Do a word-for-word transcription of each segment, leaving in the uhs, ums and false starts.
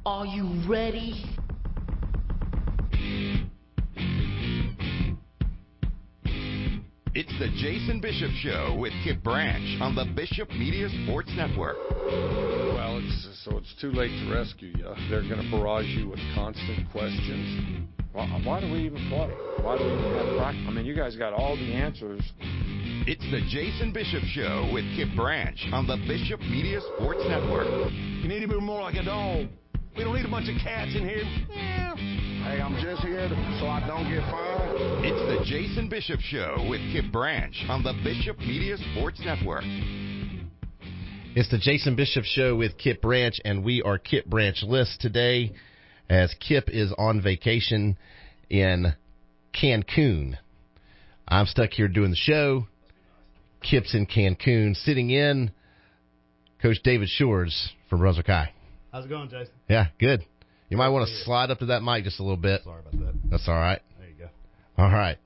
Are you ready? It's the Jason Bishop Show with Kip Branch on the Bishop Media Sports Network. Well, it's, so it's too late to rescue you. They're going to barrage you with constant questions. Well, why do we even play? Why do we even have practice? I mean, you guys got all the answers. It's the Jason Bishop Show with Kip Branch on the Bishop Media Sports Network. You need to be more like a dog. We don't need a bunch of cats in here. Yeah. Hey, I'm just here to, so I don't get fined. It's the Jason Bishop Show with Kip Branch on the Bishop Media Sports Network. It's the Jason Bishop Show with Kip Branch, and we are Kip Branch List today as Kip is on vacation in Cancun. I'm stuck here doing the show. Kip's in Cancun, sitting in Coach David Shores from Brunswick High. How's it going, Jason? Yeah, good. You might want to slide up to that mic just a little bit. Sorry about that. That's all right. There you go. All right.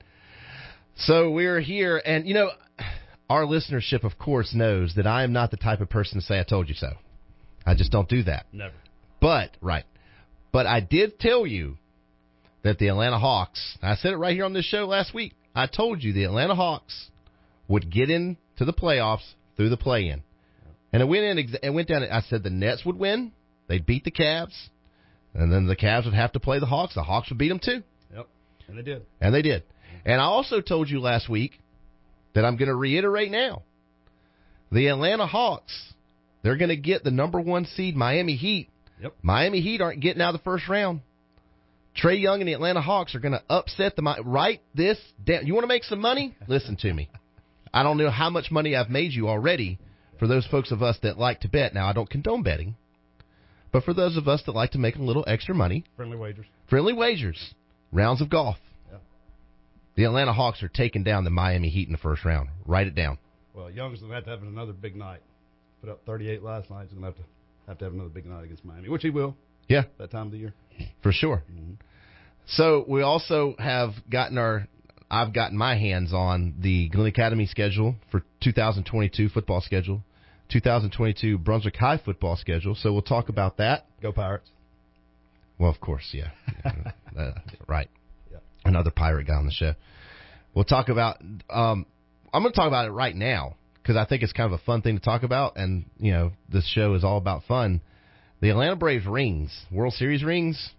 So we're here, and, you know, our listenership, of course, knows that I am not the type of person to say I told you so. I just don't do that. Never. But, right. But I did tell you that the Atlanta Hawks, I said it right here on this show last week, I told you the Atlanta Hawks would get into the playoffs through the play-in. And it went in, it went down, I said the Nets would win, they'd beat the Cavs, and then the Cavs would have to play the Hawks. The Hawks would beat them too. Yep, and they did. And they did. And I also told you last week that I'm going to reiterate now. The Atlanta Hawks, they're going to get the number one seed Miami Heat. Yep. Miami Heat aren't getting out of the first round. Trae Young and the Atlanta Hawks are going to upset the – write this down. You want to make some money? Listen to me. I don't know how much money I've made you already for those folks of us that like to bet. Now, I don't condone betting. But for those of us that like to make a little extra money. Friendly wagers. Friendly wagers. Rounds of golf. Yep. The Atlanta Hawks are taking down the Miami Heat in the first round. Write it down. Well, Young's going to have to have another big night. Put up thirty-eight last night. He's going to have to have to have another big night against Miami, which he will. Yeah. That time of the year. For sure. Mm-hmm. So we also have gotten our, I've gotten my hands on the Glen Academy schedule for two thousand twenty-two football schedule, two thousand twenty-two Brunswick High football schedule. So we'll talk about that. Go Pirates. Well, of course, yeah. uh, right. Yeah. Another pirate guy on the show. We'll talk about, um, I'm going to talk about it right now because I think it's kind of a fun thing to talk about. And, you know, this show is all about fun. The Atlanta Braves rings, World Series rings.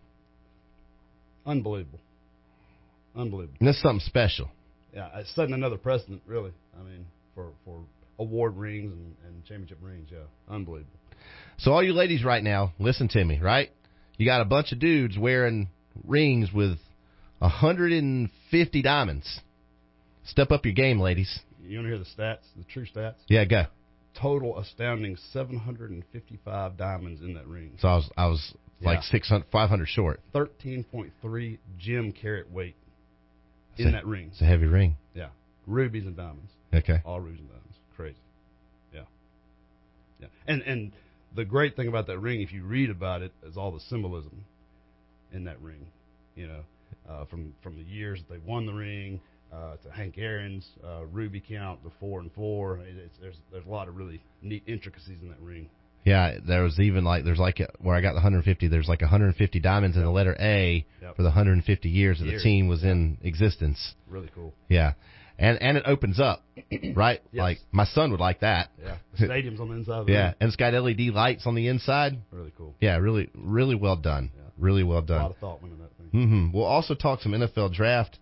Unbelievable. Unbelievable. And this is something special. Yeah, it's setting another precedent, really. I mean, for, for award rings and, and championship rings, yeah. Unbelievable. So all you ladies right now, listen to me, right? You got a bunch of dudes wearing rings with one hundred fifty diamonds. Step up your game, ladies. You want to hear the stats, the true stats? Yeah, go. Total astounding seven hundred fifty-five diamonds in that ring. So I was I was like Yeah. six hundred, five hundred short. thirteen point three gem carat weight in a, that ring. It's a heavy ring. Yeah. Rubies and diamonds. Okay. All rubies and diamonds. Crazy. Yeah. Yeah. And and the great thing about that ring, if you read about it, is all the symbolism in that ring. You know, uh, from from the years that they won the ring uh, to Hank Aaron's uh, ruby count, the four and four. It, it's, there's there's a lot of really neat intricacies in that ring. Yeah, there was even like there's like a, where I got the one hundred fifty. There's like one hundred fifty diamonds in the letter A Yep. for the one hundred fifty years that Years. the team was in existence. Really cool. Yeah, and and it opens up, right? Yes. Like my son would like that. Yeah. The stadium's on the inside of the Yeah, ring. and it's got L E D lights on the inside. Really cool. Yeah, really, really well done. Yeah. Really well A lot done. of thought went in that thing. Mm-hmm. We'll also talk some N F L draft.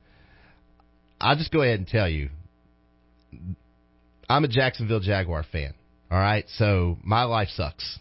I'll just go ahead and tell you, I'm a Jacksonville Jaguar fan. All right, so my life sucks.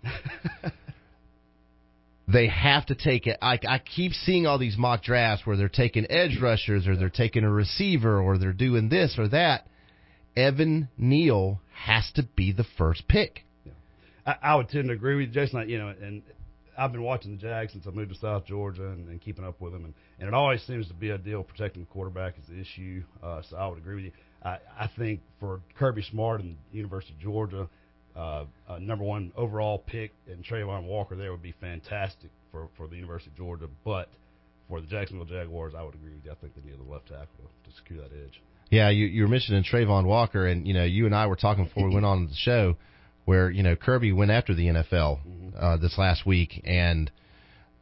They have to take it. I, I keep seeing all these mock drafts where they're taking edge rushers or they're taking a receiver or they're doing this or that. Evan Neal has to be the first pick. Yeah. I, I would tend to agree with you, Jason. I, you know, and I've been watching the Jags since I moved to South Georgia and, and keeping up with them, and, and it always seems to be a deal protecting the quarterback is the issue. Uh, so I would agree with you. I, I think for Kirby Smart and the University of Georgia, uh, uh, number one overall pick and Trayvon Walker there would be fantastic for, for the University of Georgia. But for the Jacksonville Jaguars, I would agree with you. I think they need a left tackle to secure that edge. Yeah, you, you were mentioning Trayvon Walker, and you know, you and I were talking before we went on the show, where you know Kirby went after the N F L uh, this last week, and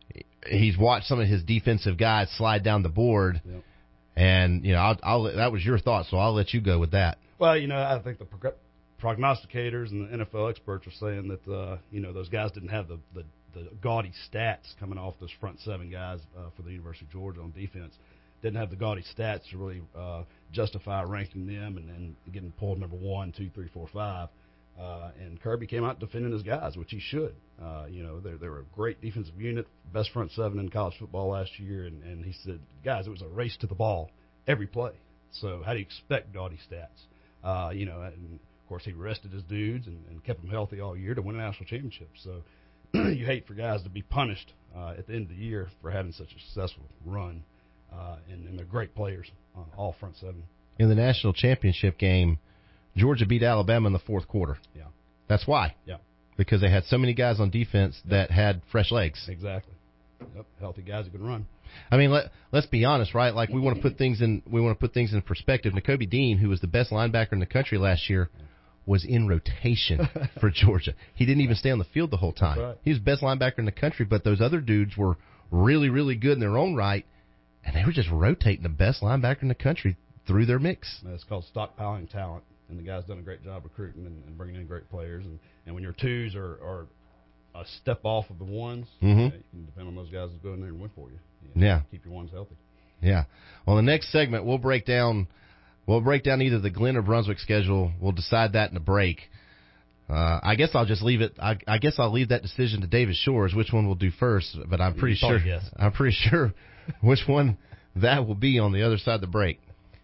he's watched some of his defensive guys slide down the board. Yep. And, you know, I'll, I'll, that was your thought, so I'll let you go with that. Well, you know, I think the prog- prognosticators and the N F L experts are saying that, uh, you know, those guys didn't have the, the, the gaudy stats coming off those front seven guys uh, for the University of Georgia on defense. Didn't have the gaudy stats to really uh, justify ranking them and then getting pulled number one, two, three, four, five. Uh, and Kirby came out defending his guys, which he should. Uh, you know, they're, they're a great defensive unit, best front seven in college football last year. And, and he said, guys, it was a race to the ball every play. So how do you expect gaudy stats? Uh, you know, and of course he rested his dudes and, and kept them healthy all year to win a national championship. So you hate for guys to be punished uh, at the end of the year for having such a successful run. Uh, and, and they're great players, uh, all front seven. In the national championship game, Georgia beat Alabama in the fourth quarter. Yeah. That's why. Yeah. Because they had so many guys on defense that had fresh legs. Exactly. Yep. Healthy guys that can run. I mean, let, let's be honest, right? Like we want to put things in we want to put things in perspective. Nakobe Dean, who was the best linebacker in the country last year, was in rotation for Georgia. He didn't even stay on the field the whole time. Right. He was the best linebacker in the country, but those other dudes were really, really good in their own right, and they were just rotating the best linebacker in the country through their mix. It's called stockpiling talent, and the guy's done a great job recruiting and, and bringing in great players. And, and when your twos are, are a step off of the ones, mm-hmm. uh, you can depend on those guys that go in there and win for you. you know, yeah. Keep your ones healthy. Yeah. Well, the next segment, we'll break down we'll break down either the Glenn or Brunswick schedule. We'll decide that in the break. Uh, I guess I'll just leave it. I, I guess I'll leave that decision to David Shores, which one we'll do first. But I'm pretty sure. Yes. I'm pretty sure which one that will be on the other side of the break.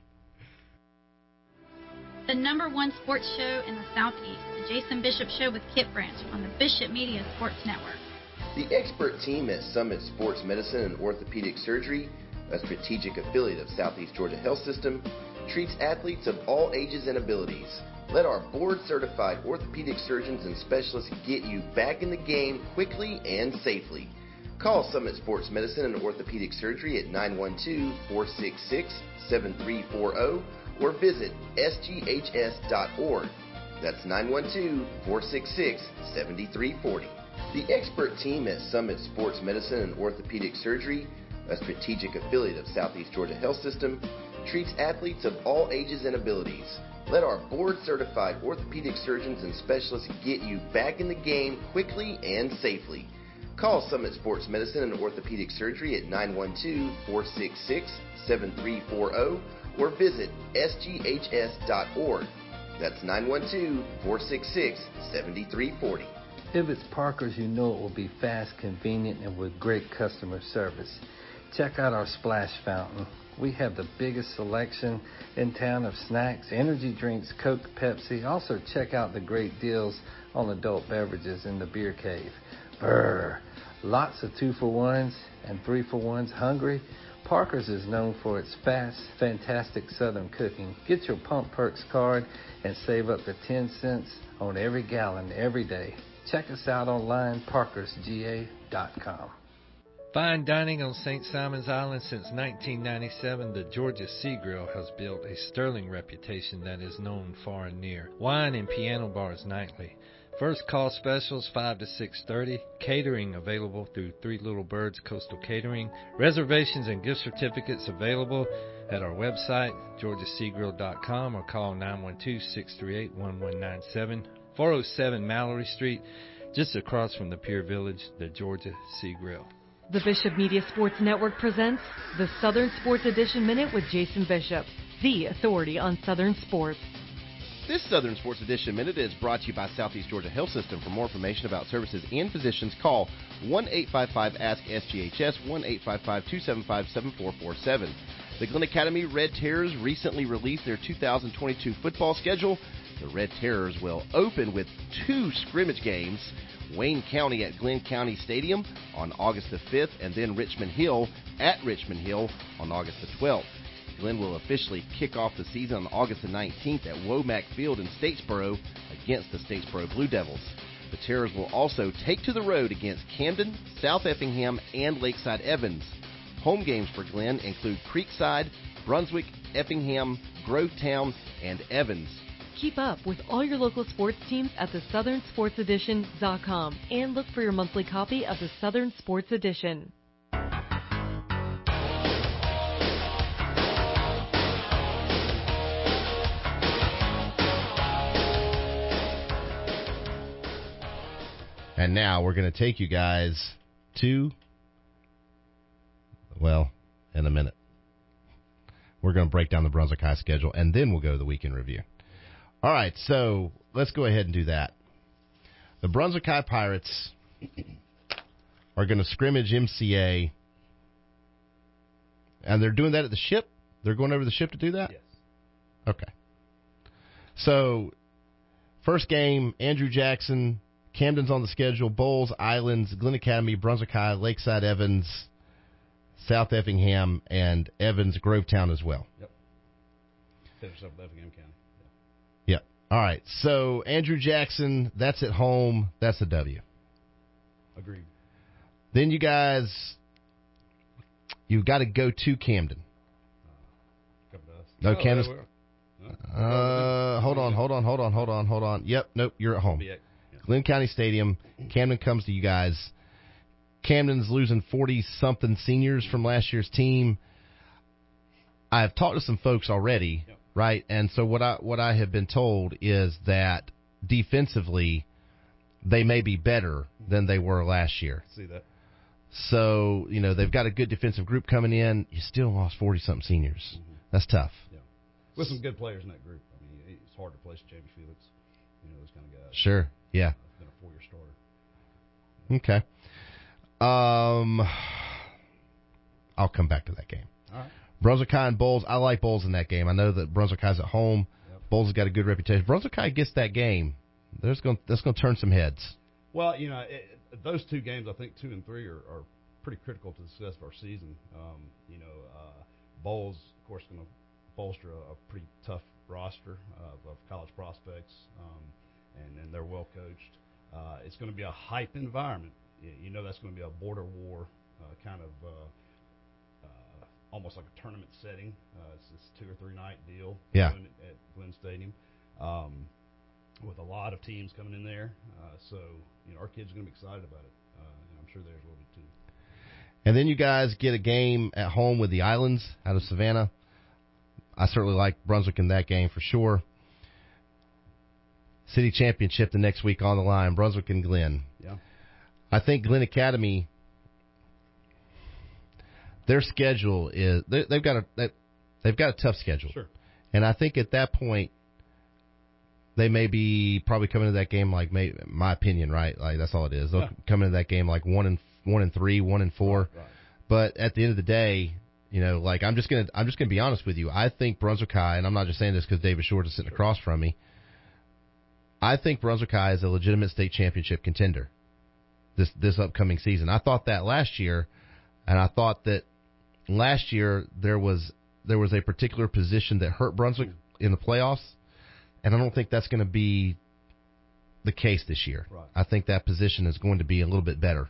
The number one sports show in the Southeast, the Jason Bishop Show with Kip Branch on the Bishop Media Sports Network. The expert team at Summit Sports Medicine and Orthopedic Surgery, a strategic affiliate of Southeast Georgia Health System, treats athletes of all ages and abilities. Let our board-certified orthopedic surgeons and specialists get you back in the game quickly and safely. Call Summit Sports Medicine and Orthopedic Surgery at nine one two, four six six, seven three four zero or visit S G H S dot org. That's nine one two, four six six, seven three four zero. The expert team at Summit Sports Medicine and Orthopedic Surgery, a strategic affiliate of Southeast Georgia Health System, treats athletes of all ages and abilities. Let our board-certified orthopedic surgeons and specialists get you back in the game quickly and safely. Call Summit Sports Medicine and Orthopedic Surgery at nine one two, four six six, seven three four zero or visit S G H S dot org. That's nine one two, four six six, seven three four zero. If it's Parker's, you know it will be fast, convenient, and with great customer service. Check out our splash fountain. We have the biggest selection in town of snacks, energy drinks, Coke, Pepsi. Also check out the great deals on adult beverages in the beer cave. Brr. Lots of two-for-ones and three-for-ones. Hungry? Parker's is known for its fast, fantastic Southern cooking. Get your Pump Perks card and save up to ten cents on every gallon every day. Check us out online, parkers G A dot com. Fine dining on Saint Simon's Island since nineteen ninety-seven, the Georgia Sea Grill has built a sterling reputation that is known far and near. Wine and piano bars nightly. First call specials five to six thirty. Catering available through Three Little Birds Coastal Catering. Reservations and gift certificates available at our website, georgia sea grill dot com, or call nine one two, six three eight, one one nine seven. four oh seven Mallory Street, just across from the Pier Village, the Georgia Sea Grill. The Bishop Media Sports Network presents the Southern Sports Edition Minute with Jason Bishop, the authority on Southern sports. This Southern Sports Edition Minute is brought to you by Southeast Georgia Health System. For more information about services and physicians, call one eight five five, ask S G H S, one eight five five, two seven five, seven four four seven. The Glenn Academy Red Terrors recently released their two thousand twenty-two football schedule. The Red Terrors will open with two scrimmage games, Wayne County at Glenn County Stadium on August the fifth, and then Richmond Hill at Richmond Hill on August the twelfth. Glenn will officially kick off the season on August the nineteenth at Womack Field in Statesboro against the Statesboro Blue Devils. The Terrors will also take to the road against Camden, South Effingham, and Lakeside Evans. Home games for Glenn include Creekside, Brunswick, Effingham, Grovetown, and Evans. Keep up with all your local sports teams at the southern sports edition dot com and look for your monthly copy of the Southern Sports Edition. And now we're going to take you guys to, well, in a minute. We're going to break down the Brunswick High schedule, and then we'll go to the weekend review. All right, so let's go ahead and do that. The Brunswick High Pirates are going to scrimmage M C A, and they're doing that at the Ship? They're going over the Ship to do that? Yes. Okay. So, first game, Andrew Jackson, Camden's on the schedule, Bowles, Islands, Glen Academy, Brunswick High, Lakeside Evans, South Effingham, and Evans, Grovetown as well. Yep. Finish up with Effingham County. Yeah. Yep. All right. So, Andrew Jackson, that's at home. That's a W. Agreed. Then you guys, you've got to go to Camden. Uh, come to us. No, oh, Camden's. Yeah, Uh, hold on, hold on, hold on, hold on, hold on. Yep, nope, you're at home. yeah. Glen County Stadium. Camden comes to you guys. Camden's losing forty-something seniors from last year's team. I have talked to some folks already, Yep. right? And so what I what I have been told is that defensively, they may be better than they were last year. See that. So, you know, they've got a good defensive group coming in. You still lost forty-something seniors. Mm-hmm. That's tough. Yeah. With some good players in that group. I mean, it's hard to place Jamie Felix, you know, those kind of guys. Sure, yeah. Uh, been a four-year starter. Okay. Um, I'll come back to that game. All right. Brunswick High and Bowles. I like Bowles in that game. I know that Brunswick High's at home. Yep. Bowles has got a good reputation. Brunswick High gets that game. There's going that's going to turn some heads. Well, you know, it, those two games, I think two and three are, are pretty critical to the success of our season. Um, you know, uh, Bowles, of course, going to bolster a, a pretty tough roster of, of college prospects, um, and, and they're well coached. Uh, it's going to be a hype environment. You, you know, that's going to be a border war uh, kind of uh, uh, almost like a tournament setting. Uh, it's this two or three night deal. Yeah. At Glen Stadium. Um, with a lot of teams coming in there. Uh, so, you know, our kids are going to be excited about it. Uh, and I'm sure theirs will be too. And then you guys get a game at home with the Islands out of Savannah. I certainly like Brunswick in that game for sure. City championship the next week on the line, Brunswick and Glen. Yeah. I think Glen Academy, their schedule is they, they've got a they've got a tough schedule. Sure. And I think at that point they may be probably coming to that game like may, my opinion, right? Like that's all it is. They'll Yeah. come into that game like one and one and three, one and four. Right. But at the end of the day, you know, like I'm just gonna I'm just gonna be honest with you. I think Brunswick High, and I'm not just saying this because David Short is sitting Sure. across from me. I think Brunswick High is a legitimate state championship contender this this upcoming season. I thought that last year, and I thought that last year there was there was a particular position that hurt Brunswick in the playoffs, and I don't think that's going to be the case this year. Right. I think that position is going to be a little bit better.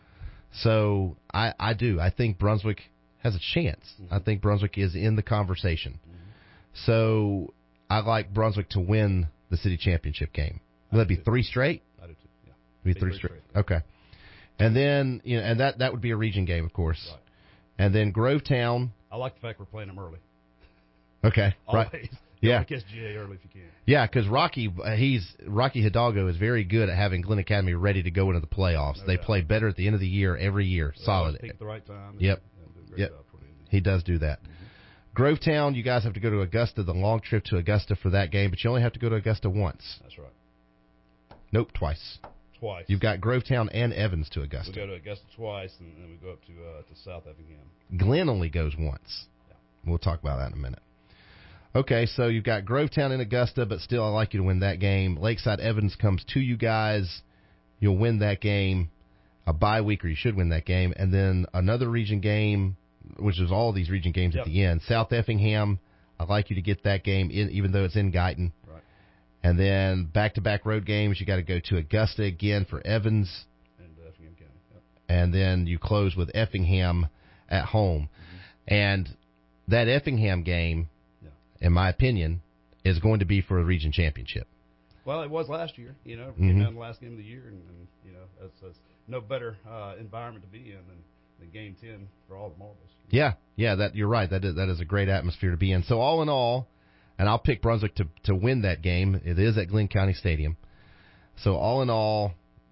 So I, I do. I think Brunswick has a chance. Mm-hmm. I think Brunswick is in the conversation. Mm-hmm. So I like Brunswick to win the city championship game. Will that be three straight? I do too. Yeah. Be Be three, three straight. straight. Okay. And then you know, and that, that would be a region game, of course. Right. And then Grovetown. I like the fact we're playing them early. Okay. Always. Right. You Yeah. want to catch G A early if you can. Yeah, because Rocky, uh, he's Rocky Hidalgo is very good at having Glen Academy ready to go into the playoffs. No they doubt. play better at the end of the year every year. They Solid. always peak at the right time. Yep. And, and do a great Yep. job toward the end. He does do that. Mm-hmm. Grovetown, you guys have to go to Augusta, the long trip to Augusta for that game, but you only have to go to Augusta once. That's right. Nope, twice. Twice. You've got Grovetown and Evans to Augusta. We go to Augusta twice, and then we go up to uh, to South Effingham. Glen only goes once. Yeah. We'll talk about that in a minute. Okay, so you've got Grovetown and Augusta, but still I like you to win that game. Lakeside Evans comes to you guys. You'll win that game. A bye week, or you should win that game. And then another region game, which is all these region games Yep. at the end. South Effingham, I'd like you to get that game, in, even though it's in Guyton. Right. And then back-to-back road games, you got to go to Augusta again for Evans. And uh, Effingham County. Yep. And then you close with Effingham at home. Mm-hmm. And that Effingham game, in my opinion, is going to be for a region championship. Well, it was last year. You know, Mm-hmm. came down the last game of the year, and, and you know, that's, that's no better uh, environment to be in than, than Game ten for all the marbles. Yeah, yeah, that you're right. That is, that is a great atmosphere to be in. So all in all, and I'll pick Brunswick to to win that game. It is at Glen County Stadium. So all in all,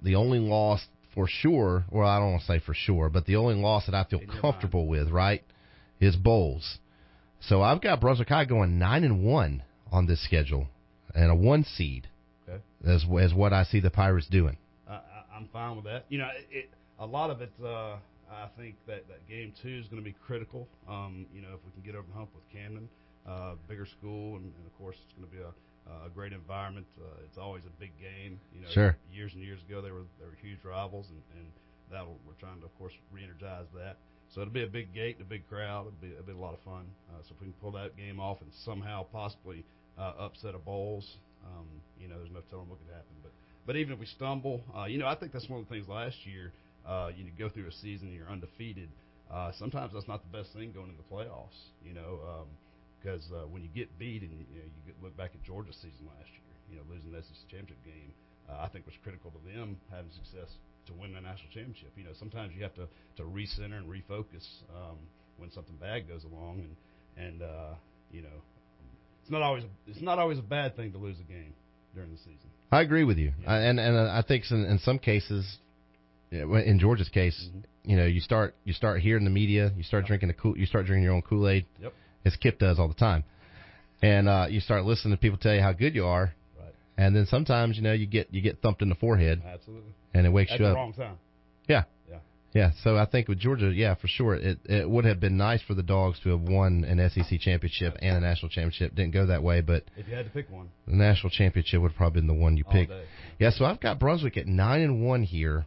the only loss for sure, well, I don't want to say for sure, but the only loss that I feel comfortable with, right, is bowls. So I've got Brunswick High going nine and one on this schedule, and a one seed. Okay. As as what I see the Pirates doing. Uh, I, I'm fine with that. You know, it, it, a lot of it, uh, I think that, that game two is going to be critical. Um, you know, if we can get over the hump with Camden, uh, bigger school, and, and of course it's going to be a, a great environment. Uh, it's always a big game. You know, sure. Years and years ago they were they were huge rivals, and, and that we're trying to, of course, re-energize that. So it'll be a big gate, a big crowd. It'll be, it'll be a lot of fun. Uh, so if we can pull that game off and somehow possibly uh, upset a Bowls, um, you know, there's no telling what could happen. But but even if we stumble, uh, you know, I think that's one of the things last year. Uh, you go through a season and you're undefeated. Uh, sometimes that's not the best thing going into the playoffs. You know, because um, uh, when you get beat and you, know, you get, look back at Georgia's season last year, you know, losing the S E C championship game, uh, I think was critical to them having success to win the national championship. You know, sometimes you have to, to recenter and refocus um, when something bad goes along, and and uh, you know, it's not always a, it's not always a bad thing to lose a game during the season. I agree with you, yeah. I, and and I think in, in some cases, in Georgia's case, mm-hmm. you know, you start you start hearing the media, you start drinking the cool, you start drinking your own Kool-Aid, yep. as Kip does all the time, and uh, you start listening to people tell you how good you are. And then sometimes, you know, you get you get thumped in the forehead. Absolutely. And it wakes At you the up. wrong time. Yeah. Yeah. Yeah. So I think with Georgia, yeah, for sure, it it would have been nice for the Dogs to have won an S E C championship and a national championship. Didn't go that way, but if you had to pick one, the national championship would have probably been the one you picked. All day. Yeah. So I've got Brunswick at nine and one here.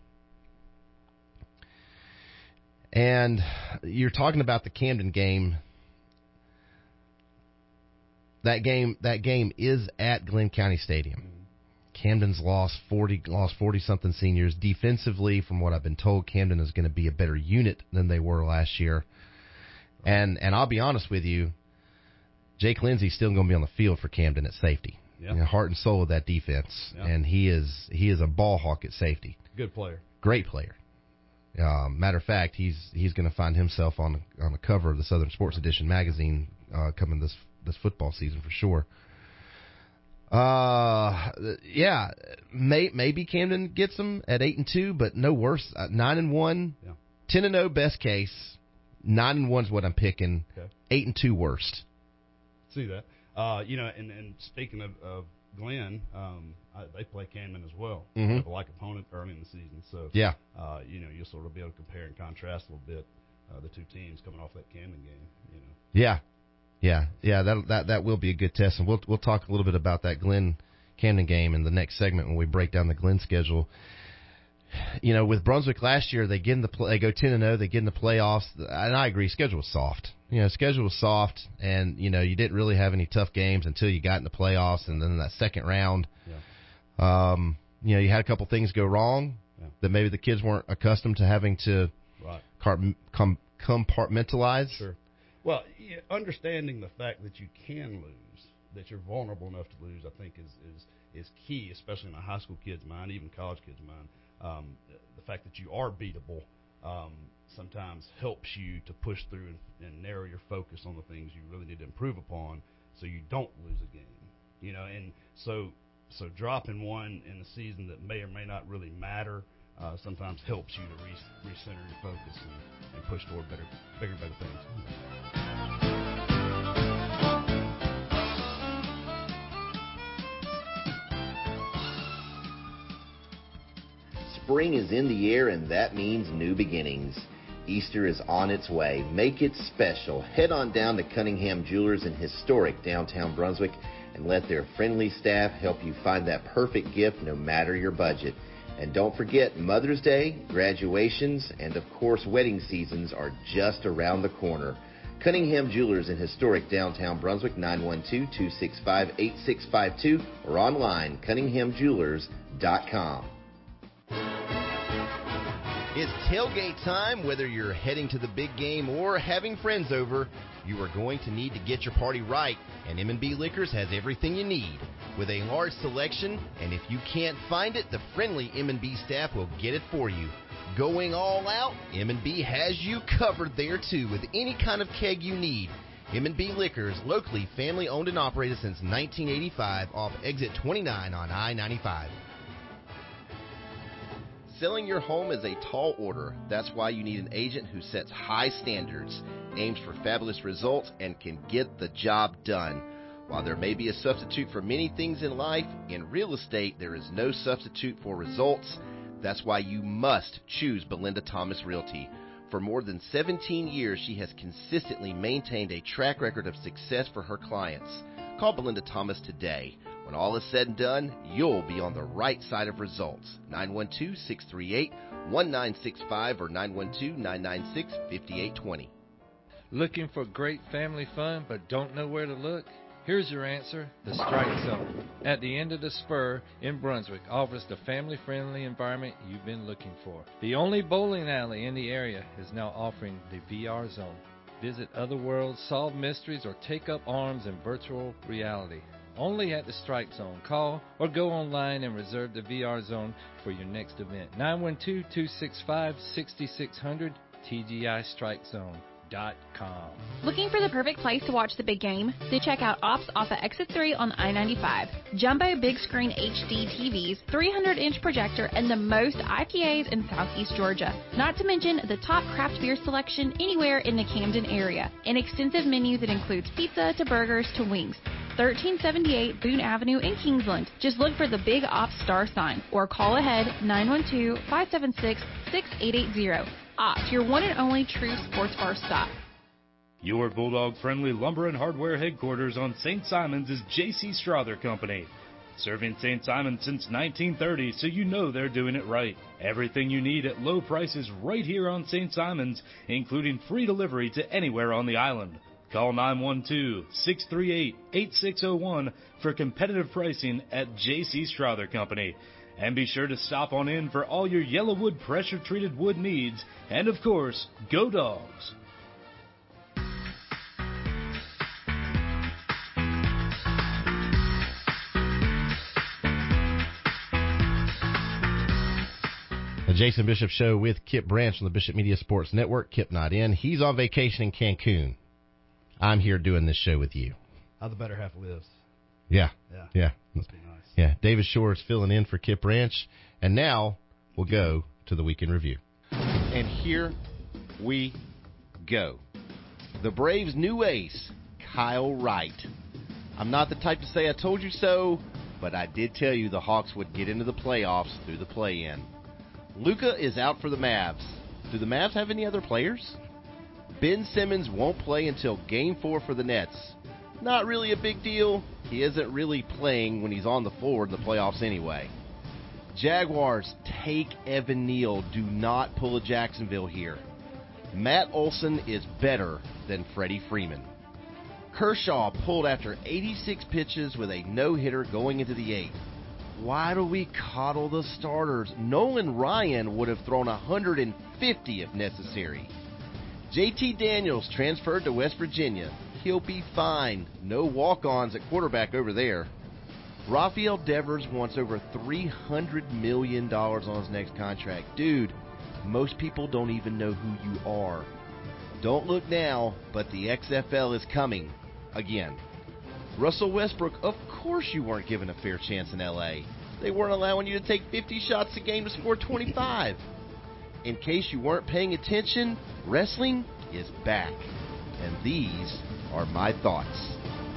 And you're talking about the Camden game. That game, that game is at Glenn County Stadium. Mm-hmm. Camden's lost forty, lost forty something seniors defensively. From what I've been told, Camden is going to be a better unit than they were last year. Right. And and I'll be honest with you, Jake Lindsey's still going to be on the field for Camden at safety. Yeah. You know, heart and soul of that defense, yeah. and he is he is a ball hawk at safety. Good player, great player. Um, matter of fact, he's he's going to find himself on on the cover of the Southern Sports Edition magazine uh, coming this. this football season for sure. Uh, yeah, may, maybe Camden gets them at eight and two, but no worse. Uh, nine and one, yeah. ten and zero best case. Nine and one is what I'm picking. Okay. Eight and two worst. See that? Uh, you know, and, and speaking of, of Glenn, um, I, they play Camden as well. Mm-hmm. They have a like opponent early in the season, so yeah, uh, you know, you'll sort of be able to compare and contrast a little bit uh, the two teams coming off that Camden game. You know. Yeah. Yeah, yeah, that that that will be a good test, and we'll we'll talk a little bit about that Glenn Camden game in the next segment when we break down the Glenn schedule. You know, with Brunswick last year, they get in the play, they go ten and zero, they get in the playoffs, and I agree, schedule was soft. You know, schedule was soft, and you know, you didn't really have any tough games until you got in the playoffs, and then that second round, yeah. um, you know, you had a couple things go wrong yeah. that maybe the kids weren't accustomed to having to right. car- com- compartmentalize. Sure. Well, yeah, understanding the fact that you can lose, that you're vulnerable enough to lose, I think is is, is key, especially in a high school kid's mind, even college kid's mind. Um, the fact that you are beatable um, sometimes helps you to push through and, and narrow your focus on the things you really need to improve upon, so you don't lose a game. You know, and so so dropping one in the season that may or may not really matter. Uh, sometimes helps you to re- recenter your focus and, and push toward better, bigger, better things. Spring is in the air, and that means new beginnings. Easter is on its way. Make it special. Head on down to Cunningham Jewelers in historic downtown Brunswick and let their friendly staff help you find that perfect gift no matter your budget. And don't forget, Mother's Day, graduations, and of course wedding seasons are just around the corner. Cunningham Jewelers in historic downtown Brunswick, nine one two, two six five, eight six five two, or online, cunningham jewelers dot com. It's tailgate time. Whether you're heading to the big game or having friends over, you are going to need to get your party right, and M and B Liquors has everything you need. With a large selection, and if you can't find it, the friendly M and B staff will get it for you. Going all out, M and B has you covered there too with any kind of keg you need. M and B Liquors, locally family owned and operated since nineteen eighty-five, off exit twenty-nine on I ninety-five. Selling your home is a tall order. That's why you need an agent who sets high standards, aims for fabulous results, and can get the job done. While there may be a substitute for many things in life, in real estate there is no substitute for results. That's why you must choose Belinda Thomas Realty. For more than seventeen years, she has consistently maintained a track record of success for her clients. Call Belinda Thomas today. When all is said and done, you'll be on the right side of results. nine one two, six three eight, one nine six five or nine one two, nine nine six, five eight two zero. Looking for great family fun but don't know where to look? Here's your answer, the Strike Zone. At the end of the spur in Brunswick offers the family-friendly environment you've been looking for. The only bowling alley in the area is now offering the V R Zone. Visit other worlds, solve mysteries, or take up arms in virtual reality. Only at the Strike Zone. Call or go online and reserve the V R Zone for your next event. nine one two, two six five, six six zero zero, T G I Strike Zone dot com. Looking for the perfect place to watch the big game? Then check out Ops off of Exit three on I ninety-five. Jumbo big screen H D T Vs, three hundred inch projector, and the most I P As in Southeast Georgia. Not to mention the top craft beer selection anywhere in the Camden area. An extensive menu that includes pizza to burgers to wings. thirteen seventy-eight Boone Avenue in Kingsland. Just look for the Big Ops star sign or call ahead nine one two, five seven six, six eight eight zero. Ops, your one and only true sports bar stop. Your Bulldog-friendly lumber and hardware headquarters on Saint Simons is J C Strother Company. Serving Saint Simons since nineteen thirty, so you know they're doing it right. Everything you need at low prices right here on Saint Simons, including free delivery to anywhere on the island. Call nine one two, six three eight, eight six zero one for competitive pricing at J C Strother Company. And be sure to stop on in for all your Yellowwood pressure-treated wood needs. And, of course, go Dogs! The Jason Bishop Show with Kip Branch on the Bishop Media Sports Network. Kip not in. He's on vacation in Cancun. I'm here doing this show with you. How the better half lives. Yeah. Yeah. Yeah. Must be nice. Yeah. David Shore is filling in for Kip Branch. And now we'll go to the Weekend Review. And here we go. The Braves' new ace, Kyle Wright. I'm not the type to say I told you so, but I did tell you the Hawks would get into the playoffs through the play-in. Luka is out for the Mavs. Do the Mavs have any other players? Ben Simmons won't play until Game four for the Nets. Not really a big deal. He isn't really playing when he's on the floor in the playoffs anyway. Jaguars, take Evan Neal. Do not pull a Jacksonville here. Matt Olson is better than Freddie Freeman. Kershaw pulled after eighty-six pitches with a no-hitter going into the eighth. Why do we coddle the starters? Nolan Ryan would have thrown one hundred fifty if necessary. J T Daniels transferred to West Virginia. He'll be fine. No walk-ons at quarterback over there. Rafael Devers wants over three hundred million dollars on his next contract. Dude, most people don't even know who you are. Don't look now, but the X F L is coming again. Russell Westbrook, of course you weren't given a fair chance in L A. They weren't allowing you to take fifty shots a game to score twenty-five. In case you weren't paying attention, wrestling is back. And these are my thoughts.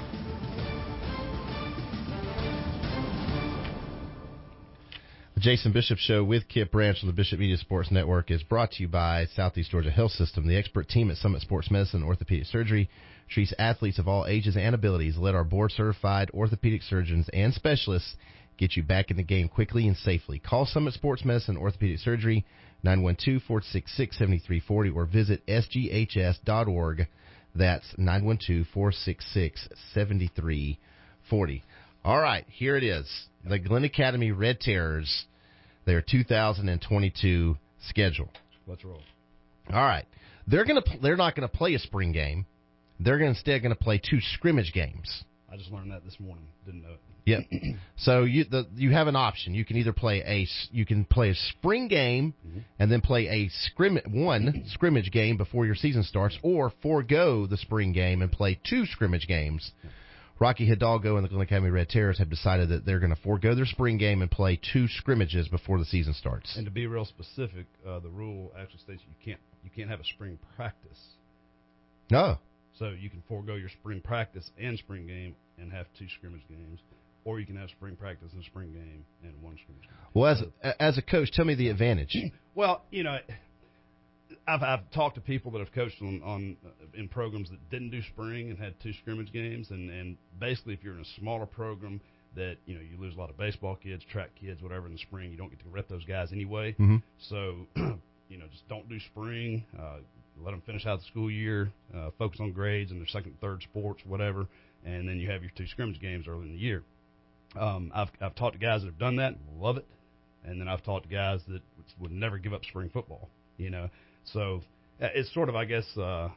The Jason Bishop Show with Kip Branch on the Bishop Media Sports Network is brought to you by Southeast Georgia Health System. The expert team at Summit Sports Medicine and Orthopedic Surgery treats athletes of all ages and abilities. Let our board-certified orthopedic surgeons and specialists get you back in the game quickly and safely. Call Summit Sports Medicine and Orthopedic Surgery, nine one two, four six six, seven three four zero, or visit s g h s dot org. That's nine one two, four six six, seven three four zero. All right, here it is. The Glen Academy Red Terrors, their two thousand twenty-two schedule. Let's roll. All right. They're going to they're not going to play a spring game. They're gonna, instead going to play two scrimmage games. I just learned that this morning. Didn't know it. Yep. So you the you have an option. You can either play a you can play a spring game mm-hmm. and then play a scrimmage one scrimmage game before your season starts, or forego the spring game and play two scrimmage games Rocky Hidalgo and the Glen Academy Red Terrors have decided that they're going to forego their spring game and play two scrimmages before the season starts. And to be real specific, uh, the rule actually states you can't you can't have a spring practice. No. So you can forego your spring practice and spring game and have two scrimmage games, or you can have spring practice and spring game and one scrimmage game. Well, as a, as a coach, tell me the advantage. Well, you know, I've I've talked to people that have coached on, on in programs that didn't do spring and had two scrimmage games, and, and basically if you're in a smaller program that, you know, you lose a lot of baseball kids, track kids, whatever in the spring, you don't get to rep those guys anyway. Mm-hmm. So, you know, just don't do spring. Uh, let them finish out the school year, uh, focus on grades and their second, third sports, whatever, and then you have your two scrimmage games early in the year. Um, I've I've talked to guys that have done that, and love it, and then I've talked to guys that would never give up spring football. You know, so uh, it's sort of, I guess, uh, uh,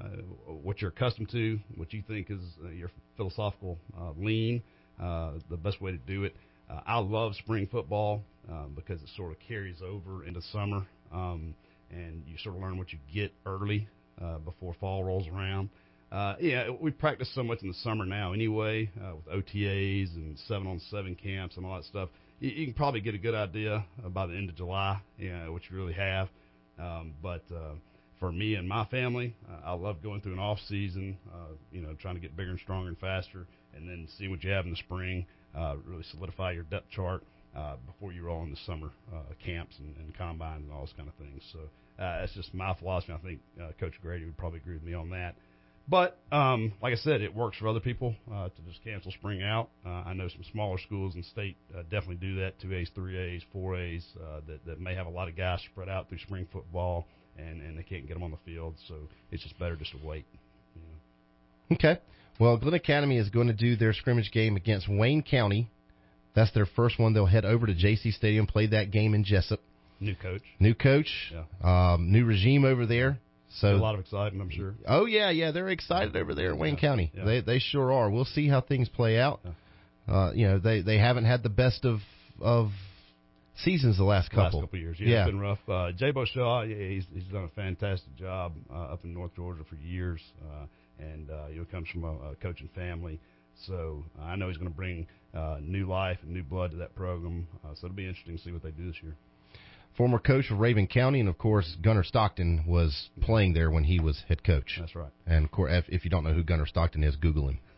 what you're accustomed to, what you think is uh, your philosophical uh, lean, uh, the best way to do it. Uh, I love spring football um, because it sort of carries over into summer. Um, and you sort of learn what you get early uh, before fall rolls around. Uh, yeah, we practice so much in the summer now anyway, uh, with O T As and seven-on-seven camps and all that stuff. You, you can probably get a good idea uh, by the end of July, you know, what you really have. Um, but uh, for me and my family, uh, I love going through an off-season, uh, you know, trying to get bigger and stronger and faster, and then see what you have in the spring, uh, really solidify your depth chart. Uh, before you roll in the summer uh, camps and, and combines and all those kind of things. So uh, that's just my philosophy. I think uh, Coach Grady would probably agree with me on that. But um, like I said, it works for other people uh, to just cancel spring out. Uh, I know some smaller schools in state uh, definitely do that, two A's, three A's, four A's, uh, that, that may have a lot of guys spread out through spring football, and, and they can't get them on the field. So it's just better just to wait. You know. Okay. Well, Glen Academy is going to do their scrimmage game against Wayne County. That's their first one. They'll head over to J C Stadium, play that game in Jessup. New coach. New coach. Yeah. Um, new regime over there. So a lot of excitement, I'm sure. Oh, yeah, yeah. They're excited over there in Wayne yeah. County. Yeah. They they sure are. We'll see how things play out. Yeah. Uh, you know, they, they haven't had the best of of seasons the last couple. Last couple of years. Yeah, yeah. It's been rough. Uh, J-Bo Shaw, yeah, he's, he's done a fantastic job uh, up in North Georgia for years, uh, and uh, you know, comes from a, a coaching family. So uh, I know he's going to bring uh, new life and new blood to that program. Uh, so it'll be interesting to see what they do this year. Former coach of Raven County, and, of course, Gunnar Stockton was playing there when he was head coach. That's right. And, of course, if, if you don't know who Gunnar Stockton is, Google him.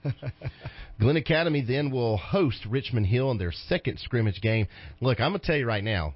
Glen Academy then will host Richmond Hill in their second scrimmage game. Look, I'm going to tell you right now,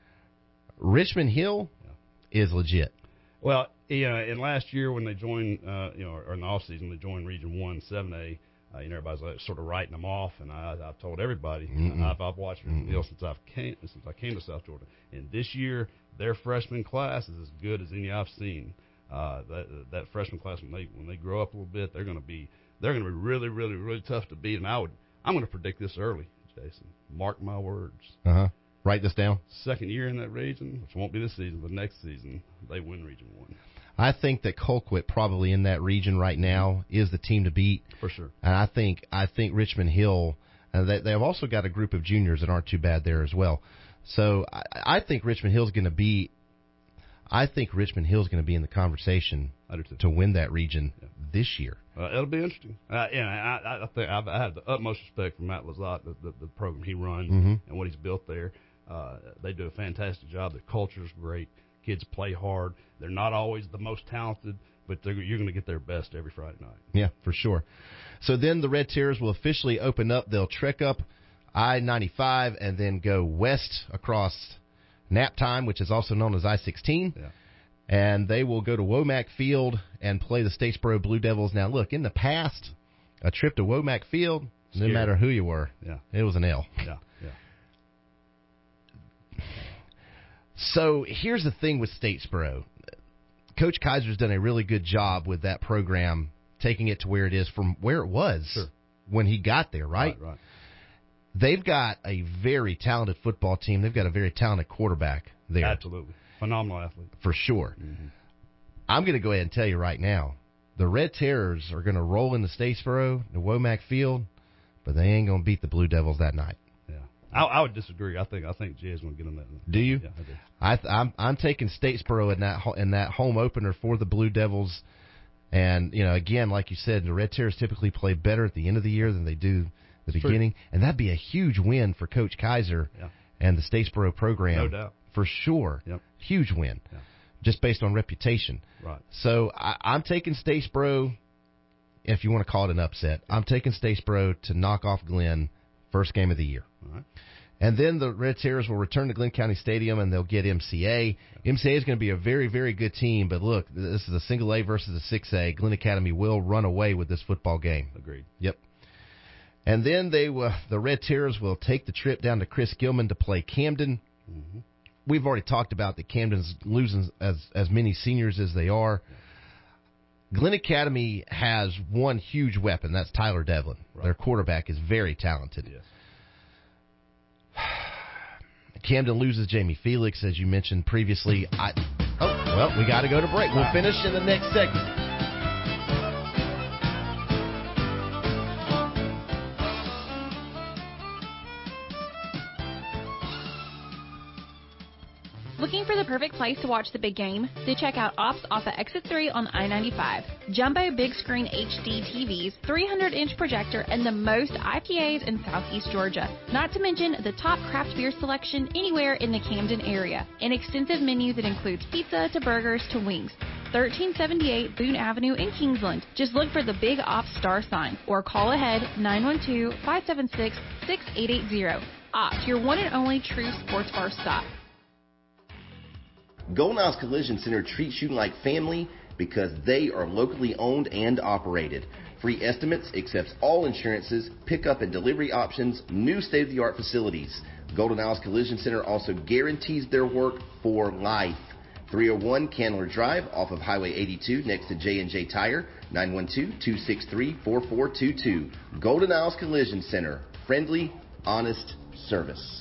Richmond Hill yeah. is legit. Well, you know, and last year when they joined, uh, you know, or in the offseason, they joined Region one, seven A, Uh, you know, everybody's like sort of writing them off, and I, I've told everybody uh, I've, I've watched Richmond Hill since I've came since I came to South Georgia, and this year their freshman class is as good as any I've seen. Uh, that that freshman class when they when they grow up a little bit, they're going to be they're going to be really really really tough to beat. And I would I'm going to predict this early, Jason. Mark my words. Uh huh. Write this down. Second year in that region, which won't be this season, but next season they win Region One. I think that Colquitt probably in that region right now is the team to beat. For sure. And I think I think Richmond Hill, uh, they, they've also got a group of juniors that aren't too bad there as well. So I, I think Richmond Hill's going to be, I think Richmond Hill's going to be in the conversation to win that region yeah. this year. Uh, it'll be interesting. Uh, yeah, I, I think I've, I have the utmost respect for Matt Lazat, the, the, the program he runs mm-hmm. and what he's built there. Uh, they do a fantastic job. Their culture's great. Kids play hard. They're not always the most talented, but you're going to get their best every Friday night. Yeah, for sure. So then the Red Terrors will officially open up. They'll trek up I ninety-five and then go west across Nap Time, which is also known as I sixteen. Yeah. And they will go to Womack Field and play the Statesboro Blue Devils. Now, look, in the past, a trip to Womack Field, Scary. no matter who you were, yeah. it was an L. Yeah, yeah. So here's the thing with Statesboro. Coach Kaiser's done a really good job with that program, taking it to where it is from where it was sure. when he got there, right? Right, right. They've got a very talented football team. They've got a very talented quarterback there. Absolutely. Phenomenal athlete. For sure. Mm-hmm. I'm going to go ahead and tell you right now, the Red Terrors are going to roll into Statesboro, the Womack Field, but they ain't going to beat the Blue Devils that night. I, I would disagree. I think I think Jay's going to get on that. Do you? Yeah, I do. I th- I'm I'm taking Statesboro in that ho- in that home opener for the Blue Devils. And, you know, again, like you said, the Red Terrors typically play better at the end of the year than they do the it's beginning. True. And that'd be a huge win for Coach Kaiser yeah. and the Statesboro program. No doubt. For sure. Yep. Huge win. Yeah. Just based on reputation. Right. So I, I'm taking Statesboro, if you want to call it an upset, I'm taking Statesboro to knock off Glenn first game of the year. All right. And then the Red Terrors will return to Glenn County Stadium, and they'll get M C A. Yeah. M C A is going to be a very, very good team, but look, this is a single A versus a six A. Glenn Academy will run away with this football game. Agreed. Yep. And then they will, the Red Terrors will take the trip down to Chris Gilman to play Camden. Mm-hmm. We've already talked about that Camden's losing as, as many seniors as they are. Yeah. Glenn Academy has one huge weapon. That's Tyler Devlin. Right. Their quarterback is very talented. Yes. Camden loses Jamie Felix, as you mentioned previously. I, oh, well, we got to go to break. We'll finish in the next segment. Looking for the perfect place to watch the big game? Then check out Ops off of Exit three on I ninety-five. Jumbo big screen H D T Vs, three hundred inch projector, and the most I P As in Southeast Georgia. Not to mention the top craft beer selection anywhere in the Camden area. An extensive menu that includes pizza to burgers to wings. thirteen seventy-eight Boone Avenue in Kingsland. Just look for the Big Ops star sign or call ahead nine one two, five seven six, six eight eight zero. Ops, your one and only true sports bar stop. Golden Isles Collision Center treats you like family because they are locally owned and operated. Free estimates, accepts all insurances, pickup and delivery options, new state-of-the-art facilities. Golden Isles Collision Center also guarantees their work for life. three oh one Candler Drive off of Highway eighty-two next to J and J Tire, nine one two, two six three, four four two two. Golden Isles Collision Center. Friendly, honest service.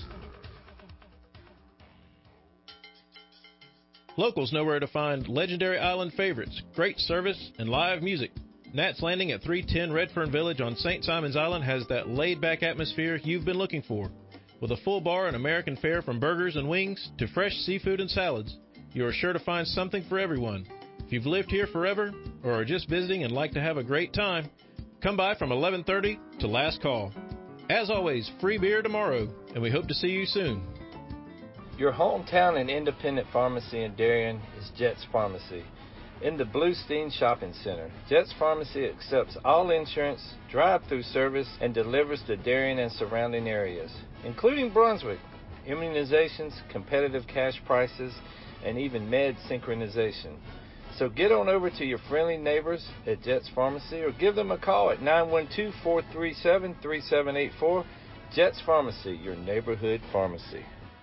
Locals know where to find legendary island favorites, great service, and live music. Nat's Landing at three ten Redfern Village on Saint Simon's Island has that laid-back atmosphere you've been looking for. With a full bar and American fare from burgers and wings to fresh seafood and salads, you are sure to find something for everyone. If you've lived here forever or are just visiting and like to have a great time, come by from eleven thirty to last call. As always, free beer tomorrow, and we hope to see you soon. Your hometown and independent pharmacy in Darien is Jets Pharmacy. In the Bluestein Shopping Center, Jets Pharmacy accepts all insurance, drive-through service, and delivers to Darien and surrounding areas, including Brunswick, immunizations, competitive cash prices, and even med synchronization. So get on over to your friendly neighbors at Jets Pharmacy or give them a call at nine one two, four three seven, three seven eight four. Jets Pharmacy, your neighborhood pharmacy.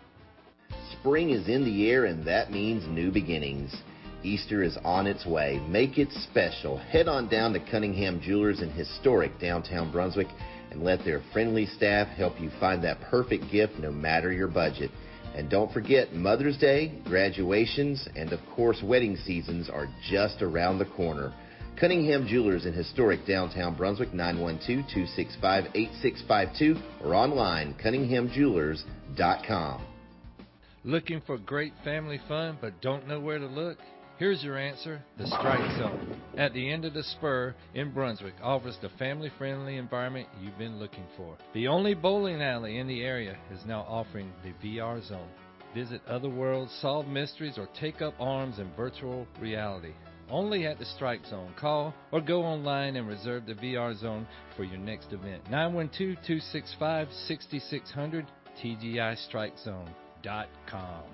Spring is in the air, and that means new beginnings. Easter is on its way. Make it special. Head on down to Cunningham Jewelers in historic downtown Brunswick and let their friendly staff help you find that perfect gift no matter your budget. And don't forget, Mother's Day, graduations, and of course wedding seasons are just around the corner. Cunningham Jewelers in historic downtown Brunswick, nine one two, two six five, eight six five two, or online, cunningham jewelers dot com. Looking for great family fun but don't know where to look? Here's your answer, the Strike Zone. At the end of the spur in Brunswick offers the family-friendly environment you've been looking for. The only bowling alley in the area is now offering the V R Zone. Visit other worlds, solve mysteries, or take up arms in virtual reality. Only at the Strike Zone. Call or go online and reserve the V R Zone for your next event. nine one two, two six five, six six zero zero, T G I Strike Zone. Dot com.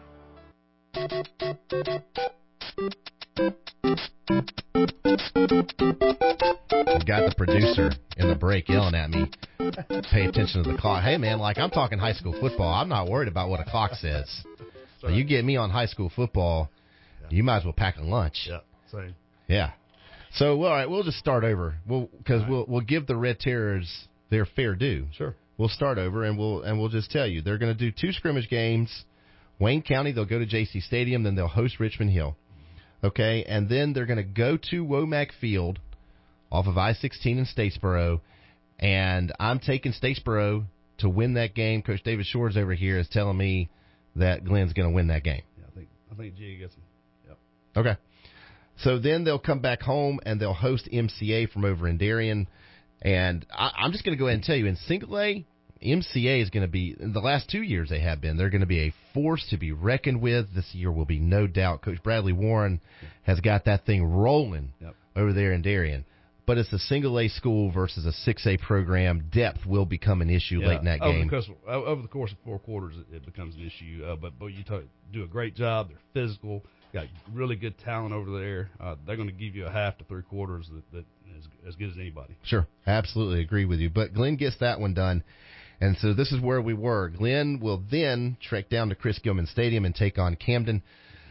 Got the producer in the break yelling at me. Pay attention to the clock. Hey, man, like I'm talking high school football. I'm not worried about what a clock says. But you get me on high school football, yeah. You might as well pack a lunch. Yeah, same. Yeah. So, well, all right, we'll just start over. We'll because right. we'll we'll give the Red Terrors their fair due. Sure. We'll start over, and we'll and we'll just tell you. They're going to do two scrimmage games. Wayne County, they'll go to J C Stadium, then they'll host Richmond Hill. Okay, and then they're going to go to Womack Field off of I sixteen in Statesboro, and I'm taking Statesboro to win that game. Coach David Shores over here is telling me that Glenn's going to win that game. Yeah, I think I think G gets him. Yep. Okay. So then they'll come back home and they'll host M C A from over in Darien. And I, I'm just going to go ahead and tell you, in single A, M C A is going to be, in the last two years they have been, they're going to be a force to be reckoned with. This year will be no doubt. Coach Bradley Warren has got that thing rolling yep. over there in Darien. But it's a single A school versus a six A program. Depth will become an issue yeah, late in that over game. The course, over the course of four quarters, it, it becomes an issue. Uh, but but you talk, do a great job. They're physical. Got really good talent over there. Uh, they're going to give you a half to three quarters that, that is as good as anybody. Sure, absolutely agree with you. But Glenn gets that one done. And so this is where we were. Glenn will then trek down to Chris Gilman Stadium and take on Camden.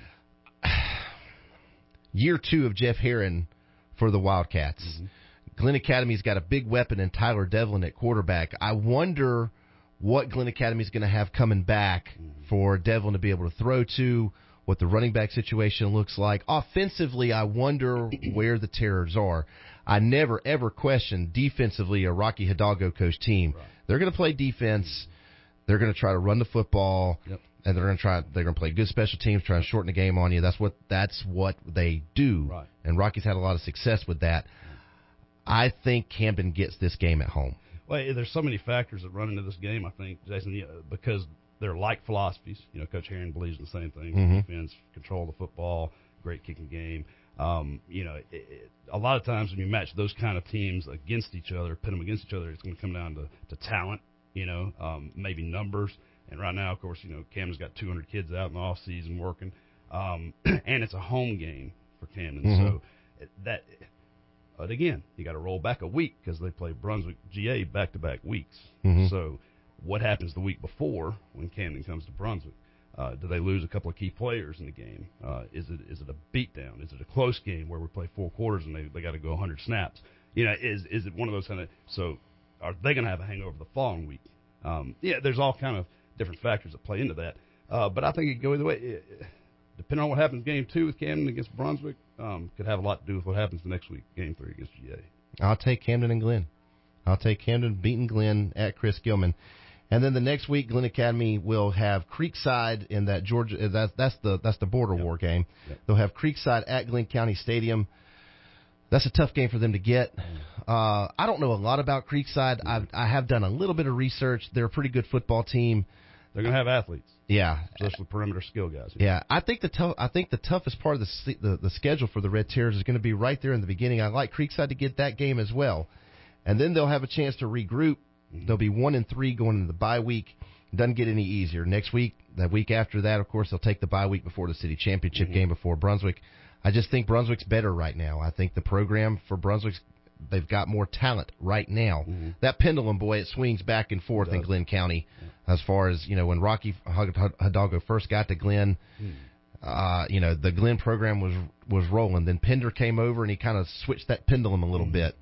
Year two of Jeff Herron for the Wildcats. Mm-hmm. Glenn Academy's got a big weapon in Tyler Devlin at quarterback. I wonder what Glenn Academy's going to have coming back mm-hmm. for Devlin to be able to throw to, what the running back situation looks like. Offensively, I wonder where the Terrors are. I never, ever questioned defensively a Rocky Hidalgo coach team. Right. They're going to play defense. They're going to try to run the football. Yep. And they're going to try. They're going to play good special teams, try to shorten the game on you. That's what. That's what they do. Right. And Rocky's had a lot of success with that. I think Camden gets this game at home. Well, there's so many factors that run into this game. I think, Jason, yeah, because they're like philosophies. You know, Coach Herron believes in the same thing. Mm-hmm. Defense, control the football, great kicking game. Um, you know, it, it, a lot of times when you match those kind of teams against each other, pit them against each other, it's going to come down to, to talent. You know, um, maybe numbers. And right now, of course, you know, Camden's got two hundred kids out in the off season working, um, and it's a home game for Camden. Mm-hmm. So that, but again, you got to roll back a week because they play Brunswick G A back to back weeks. Mm-hmm. So what happens the week before when Camden comes to Brunswick? Uh, do they lose a couple of key players in the game? Uh, is it is it a beatdown? Is it a close game where we play four quarters and they they got to go one hundred snaps? You know, is is it one of those kind of? So are they going to have a hangover the following week? Um, yeah, there's all kind of different factors that play into that. Uh, but I think it could go either way. It, depending on what happens game two with Camden against Brunswick, um, could have a lot to do with what happens the next week, game three against G A. I'll take Camden and Glenn. I'll take Camden beating Glenn at Chris Gilman. And then the next week, Glenn Academy will have Creekside in that Georgia. That's that's the that's the border yep. war game. Yep. They'll have Creekside at Glenn County Stadium. That's a tough game for them to get. Uh, I don't know a lot about Creekside. I've, I have done a little bit of research. They're a pretty good football team. They're going to have athletes. Yeah, especially perimeter skill guys. Yeah, yeah. I think the tough. I think the toughest part of the, the the schedule for the Red Terrors is going to be right there in the beginning. I like Creekside to get that game as well, and then they'll have a chance to regroup. Mm-hmm. They'll be one and three going into the bye week. Doesn't get any easier. Next week, that week after that, of course, they'll take the bye week before the city championship mm-hmm. game before Brunswick. I just think Brunswick's better right now. I think the program for Brunswick's, they've got more talent right now. Mm-hmm. That pendulum, boy, it swings back and forth in Glenn County yeah. as far as, you know, when Rocky Hidalgo first got to Glenn, mm. uh, you know, the Glenn program was was rolling. Then Pender came over and he kind of switched that pendulum a little mm-hmm. bit.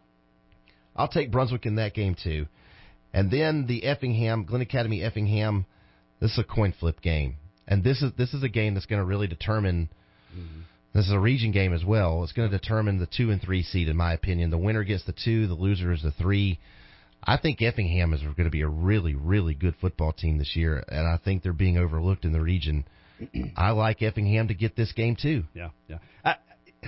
I'll take Brunswick in that game too. And then the Effingham, Glenn Academy Effingham, this is a coin flip game. And this is this is a game that's going to really determine mm-hmm. This is a region game as well. It's going to determine the two and three seed, in my opinion. The winner gets the two, the loser is the three. I think Effingham is going to be a really, really good football team this year, and I think they're being overlooked in the region. I like Effingham to get this game too. Yeah, yeah. I,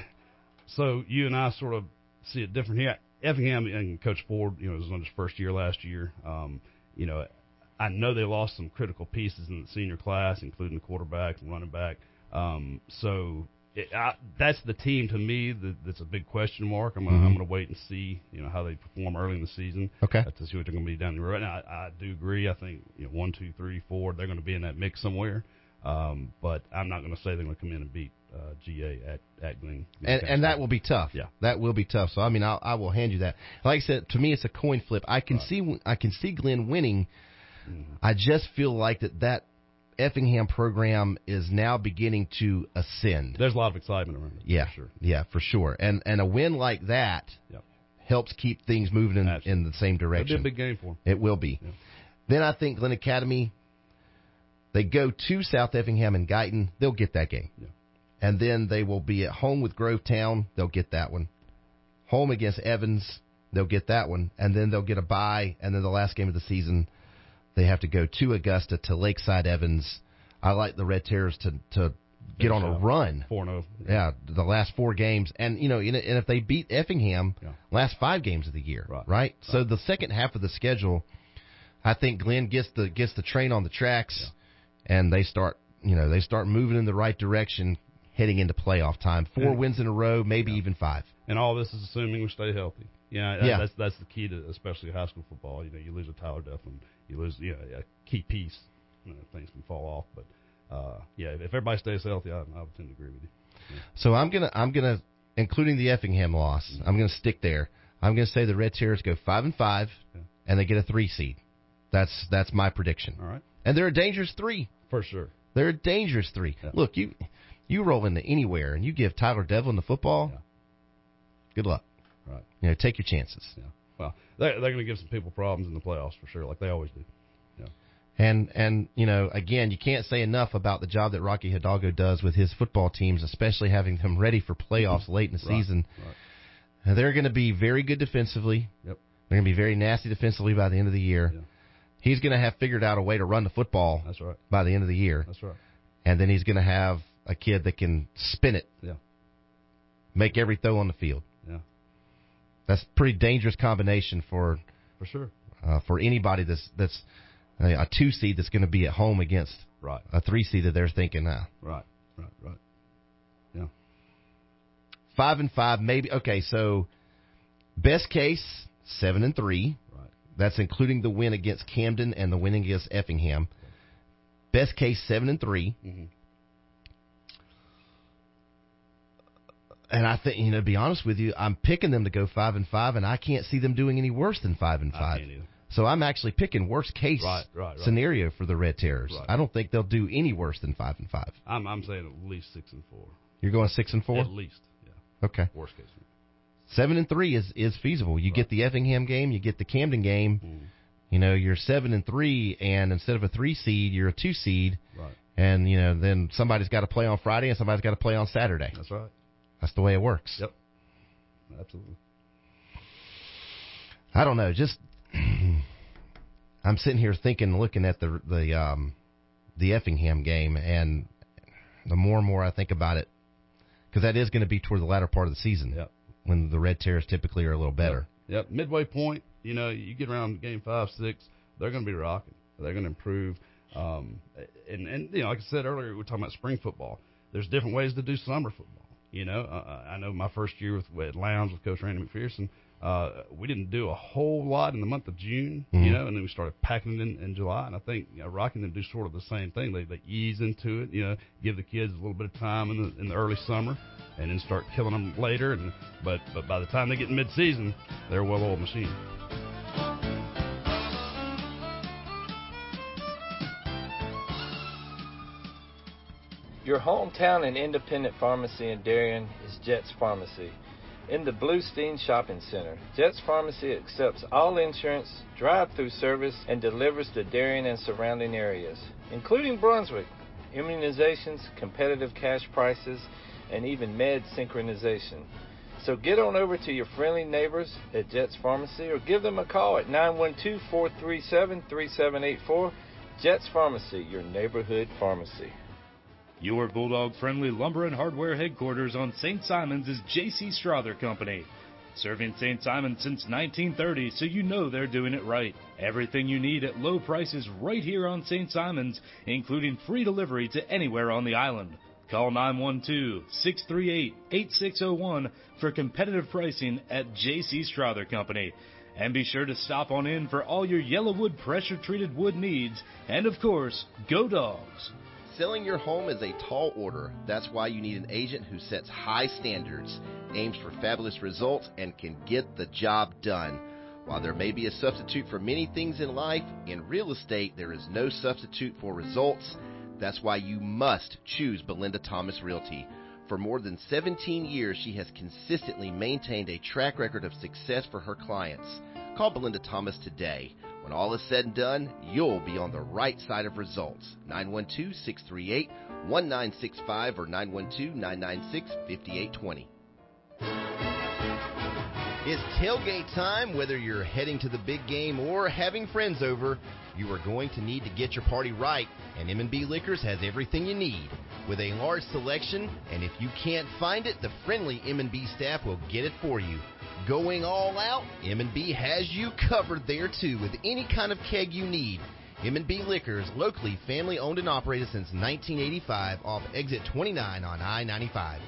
so you and I sort of see it different here. Effingham and Coach Ford, you know, was on his first year last year. Um, you know, I know they lost some critical pieces in the senior class, including the quarterback and running back. Um, so. It, I, that's the team to me that, that's a big question mark. I'm, mm-hmm. I'm going to wait and see, you know, how they perform early in the season. Okay. Uh, to see what they're going to be down the road. Now, I, I do agree. I think you know, one, two, three, four, they're going to be in that mix somewhere. Um, but I'm not going to say they're going to come in and beat uh, G A at at Glenn. And, and that will be tough. Yeah, that will be tough. So I mean, I'll, I will hand you that. Like I said, to me, it's a coin flip. I can right. see I can see Glenn winning. Mm-hmm. I just feel like that that. Effingham program is now beginning to ascend. There's a lot of excitement around it. Yeah, for sure. Yeah, for sure. And and a win like that yep. helps keep things moving in, in the same direction. It'll be a big game for them. It will be. Yeah. Then I think Glenn Academy, they go to South Effingham and Guyton. They'll get that game. Yeah. And then they will be at home with Grovetown. They'll get that one. Home against Evans. They'll get that one. And then they'll get a bye. And then the last game of the season, they have to go to Augusta, to Lakeside Evans. I like the Red Terrors to, to get on a run. four and oh. Yeah, the last four games. And, you know, and if they beat Effingham, Yeah. last five games of the year, Right. right? So the second half of the schedule, I think Glenn gets the gets the train on the tracks, and they start, you know, they start moving in the right direction heading into playoff time. Four And- wins in a row, maybe even five. And all this is assuming we stay healthy. Yeah, Yeah. that's that's the key to especially high school football. You know, you lose a Tyler Duffin, you lose you know, a key piece. You know, things can fall off, but uh, yeah, if everybody stays healthy, I, I would tend to agree with you. Yeah. So I'm gonna I'm gonna including the Effingham loss, Mm-hmm. I'm gonna stick there. I'm gonna say the Red Terrors go five and five, Yeah. and they get a three seed. That's that's my prediction. All right, And they're a dangerous three. for sure. They're a dangerous three. Yeah. Look, you you roll into anywhere and you give Tyler Devlin the football. Yeah. Good luck. Right. You know, take your chances. Yeah. Well, they're, they're going to give some people problems in the playoffs for sure, like they always do. Yeah. And and you know, again, you can't say enough about the job that Rocky Hidalgo does with his football teams, especially having them ready for playoffs late in the Right. season. Right. And they're going to be very good defensively. Yep. They're going to be very nasty defensively by the end of the year. Yeah. He's going to have figured out a way to run the football That's right. by the end of the year. That's right. And then he's going to have a kid that can spin it, Yeah. make every throw on the field. Yeah. That's a pretty dangerous combination for For sure. uh, for anybody that's that's a, a two seed that's going to be at home against Right. a three seed that they're thinking, ah, Right. Right. Right. Yeah. five and five, maybe. Okay, so best case seven and three. Right. That's including the win against Camden and the win against Effingham. Best case seven and three. Mm-hmm. And I think, you know, to be honest with you, I'm picking them to go five and five, and I can't see them doing any worse than five and I five. can't either. So I'm actually picking worst case Right, right, right. scenario for the Red Terrors. Right. I don't think they'll do any worse than five and five. I'm I'm saying at least six and four. You're going six and four? At least. Yeah. Okay. Worst case. Seven and three is, is feasible. You Right. get the Effingham game, you get the Camden game. Mm. You know, you're seven and three, and instead of a three seed, you're a two seed. Right. And you know, then somebody's got to play on Friday, and somebody's got to play on Saturday. That's right. That's the way it works. Yep. Absolutely. I don't know. Just I'm sitting here thinking, looking at the the um, the Effingham game, and the more and more I think about it, because that is going to be toward the latter part of the season, Yep. when the Red Terrors typically are a little better. Yep. Yep. Midway point, you know, you get around game five, six, they're going to be rocking. They're going to improve. Um, and, and, you know, like I said earlier, we were talking about spring football. There's different ways to do summer football. You know, uh, I know my first year with, with Lowndes with Coach Randy McPherson, uh, we didn't do a whole lot in the month of June, Mhm. you know, and then we started packing it in, in July. And I think, you know, Rocky and them do sort of the same thing. They, they ease into it, you know, give the kids a little bit of time in the, in the early summer, and then start killing them later. And but but by the time they get in mid-season, they're a well-oiled machine. Your hometown and independent pharmacy in Darien is Jets Pharmacy. In the Bluestein Shopping Center, Jets Pharmacy accepts all insurance, drive-through service, and delivers to Darien and surrounding areas, including Brunswick, immunizations, competitive cash prices, and even med synchronization. So get on over to your friendly neighbors at Jets Pharmacy or give them a call at nine one two, four three seven, three seven eight four. Jets Pharmacy, your neighborhood pharmacy. Your Bulldog-friendly lumber and hardware headquarters on Saint Simons is J C Strother Company. Serving Saint Simons since nineteen thirty, so you know they're doing it right. Everything you need at low prices right here on Saint Simons, including free delivery to anywhere on the island. Call nine one two, six three eight, eight six zero one for competitive pricing at J C Strother Company. And be sure to stop on in for all your Yellowwood pressure-treated wood needs. And of course, go Dogs! Selling your home is a tall order. That's why you need an agent who sets high standards, aims for fabulous results, and can get the job done. While there may be a substitute for many things in life, in real estate there is no substitute for results. That's why you must choose Belinda Thomas Realty. For more than seventeen years, she has consistently maintained a track record of success for her clients. Call Belinda Thomas today. When all is said and done, you'll be on the right side of results. nine one two, six three eight, one nine six five or nine one two, nine nine six, five eight two zero. It's tailgate time. Whether you're heading to the big game or having friends over, you are going to need to get your party right, and M and B Liquors has everything you need. with a large selection, and if you can't find it, the friendly M and B staff will get it for you. Going all out, M and B has you covered there too with any kind of keg you need. M and B Liquors, locally family owned and operated since nineteen eighty-five off exit twenty-nine on I ninety-five.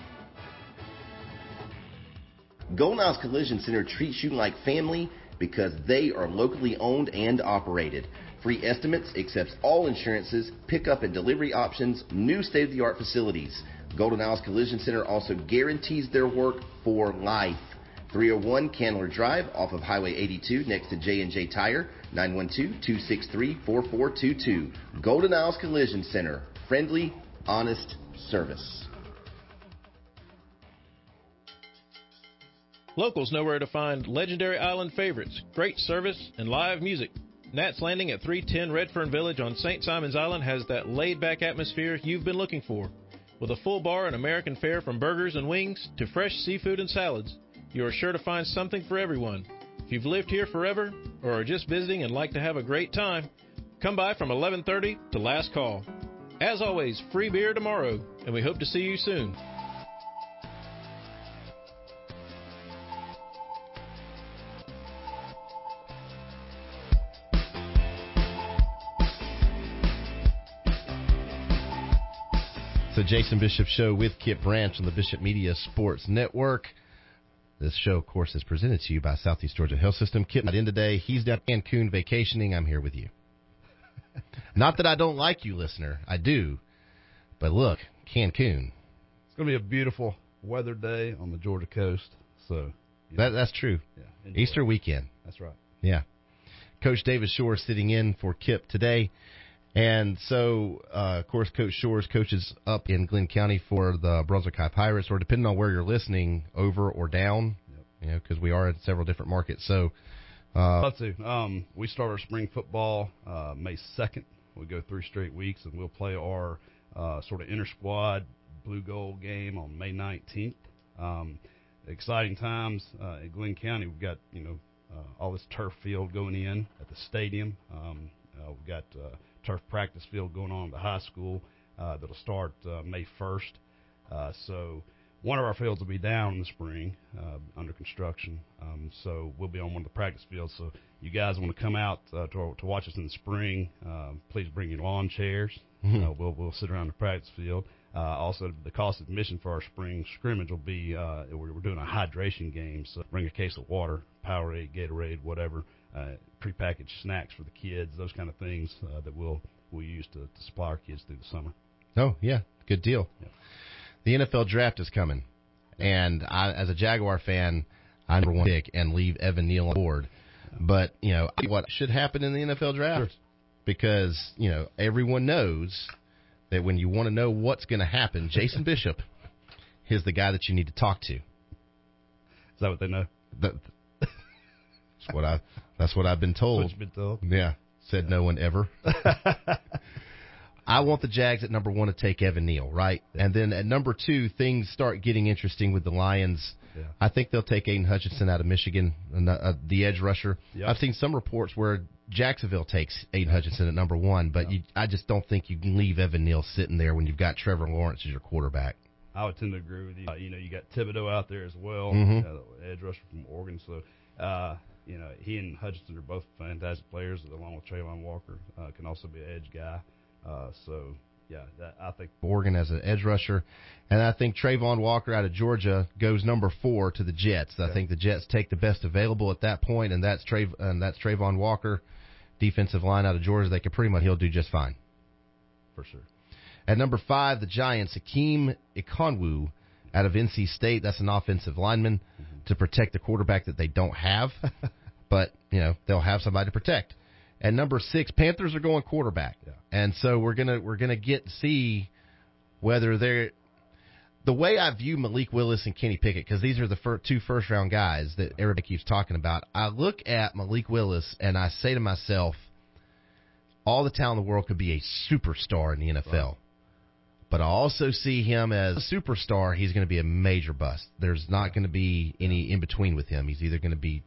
Golden Isles Collision Center treats you like family because they are locally owned and operated. Free estimates, accepts all insurances, pickup and delivery options, new state-of-the-art facilities. Golden Isles Collision Center also guarantees their work for life. three oh one Candler Drive off of Highway eighty-two next to J and J Tire, nine one two, two six three, four four two two. Golden Isles Collision Center, friendly, honest service. Locals know where to find legendary island favorites, great service, and live music. Nat's Landing at three ten Redfern Village on Saint Simon's Island has that laid-back atmosphere you've been looking for. With a full bar and American fare from burgers and wings to fresh seafood and salads, you are sure to find something for everyone. If you've lived here forever or are just visiting and like to have a great time, come by from eleven thirty to last call. As always, free beer tomorrow, and we hope to see you soon. It's the Jason Bishop Show with Kip Branch on the Bishop Media Sports Network. This show, of course, is presented to you by Southeast Georgia Health System. Kip not in today. He's down in Cancun vacationing. I'm here with you. Not that I don't like you, listener. I do. But look, Cancun. It's going to be a beautiful weather day on the Georgia coast. So you know, that, That's true. Yeah, Easter it. weekend. That's right. Yeah. Coach David Shore sitting in for Kip today. And so, uh, of course, Coach Shores coaches up in Glenn County for the Brunswick High Pirates, or depending on where you're listening, over or down, yep. you know, because we are in several different markets. So, uh, Let's see. Um, we start our spring football uh, May second. We go three straight weeks, and we'll play our uh, sort of inter-squad blue-gold game on May nineteenth. Um, exciting times uh, in Glenn County. We've got, you know, uh, all this turf field going in at the stadium. Um, uh, we've got uh, turf practice field going on at the high school uh, that'll start uh, May first. Uh, so one of our fields will be down in the spring uh, under construction. Um, so we'll be on one of the practice fields. So you guys want to come out uh, to, to watch us in the spring, uh, please bring your lawn chairs. Mm-hmm. Uh, we'll, we'll sit around the practice field. Uh, also, the cost of admission for our spring scrimmage will be, uh, we're, we're doing a hydration game. So bring a case of water, Powerade, Gatorade, whatever. Uh, prepackaged snacks for the kids, those kind of things uh, that we'll we'll use to, to supply our kids through the summer. Oh, yeah, good deal. Yeah. The N F L draft is coming, and I, as a Jaguar fan, I never want to pick and leave Evan Neal on board. Yeah. But, you know, what should happen in the N F L draft? Sure. Because, you know, everyone knows that when you want to know what's going to happen, Jason Bishop is the guy that you need to talk to. Is that what they know? The, that's what I. That's what I've been told. What you've been told? Yeah, said yeah. No one ever. I want the Jags at number one to take Evan Neal, right? Yeah. And then at number two, things start getting interesting with the Lions. Yeah. I think they'll take Aiden Hutchinson out of Michigan, uh, the edge rusher. Yep. I've seen some reports where Jacksonville takes Aiden Hutchinson at number one, but yeah. you, I just don't think you can leave Evan Neal sitting there when you've got Trevor Lawrence as your quarterback. I would tend to agree with you. Uh, you know, you got Thibodeau out there as well, mm-hmm. uh, edge rusher from Oregon. So, uh, you know, he and Hutchinson are both fantastic players, along with Trayvon Walker. Uh, can also be an edge guy. Uh, so, yeah, that, I think Oregon as an edge rusher. And I think Trayvon Walker out of Georgia goes number four to the Jets. I yeah. think the Jets take the best available at that point, and that's Trav- and that's Trayvon Walker, defensive line out of Georgia. They could pretty much he'll do just fine. For sure. At number five, the Giants, Akeem Ikonwu out of N C State. That's an offensive lineman mm-hmm. to protect the quarterback that they don't have. But, you know, they'll have somebody to protect. At number six, Panthers are going quarterback. Yeah. And so we're going to we're gonna get to see whether they're – the way I view Malik Willis and Kenny Pickett, because these are the fir- two first-round guys that everybody keeps talking about, I look at Malik Willis and I say to myself, all the talent in the world could be a superstar in the N F L. Right. But I also see him as a superstar. He's going to be a major bust. There's not going to be any in-between with him. He's either going to be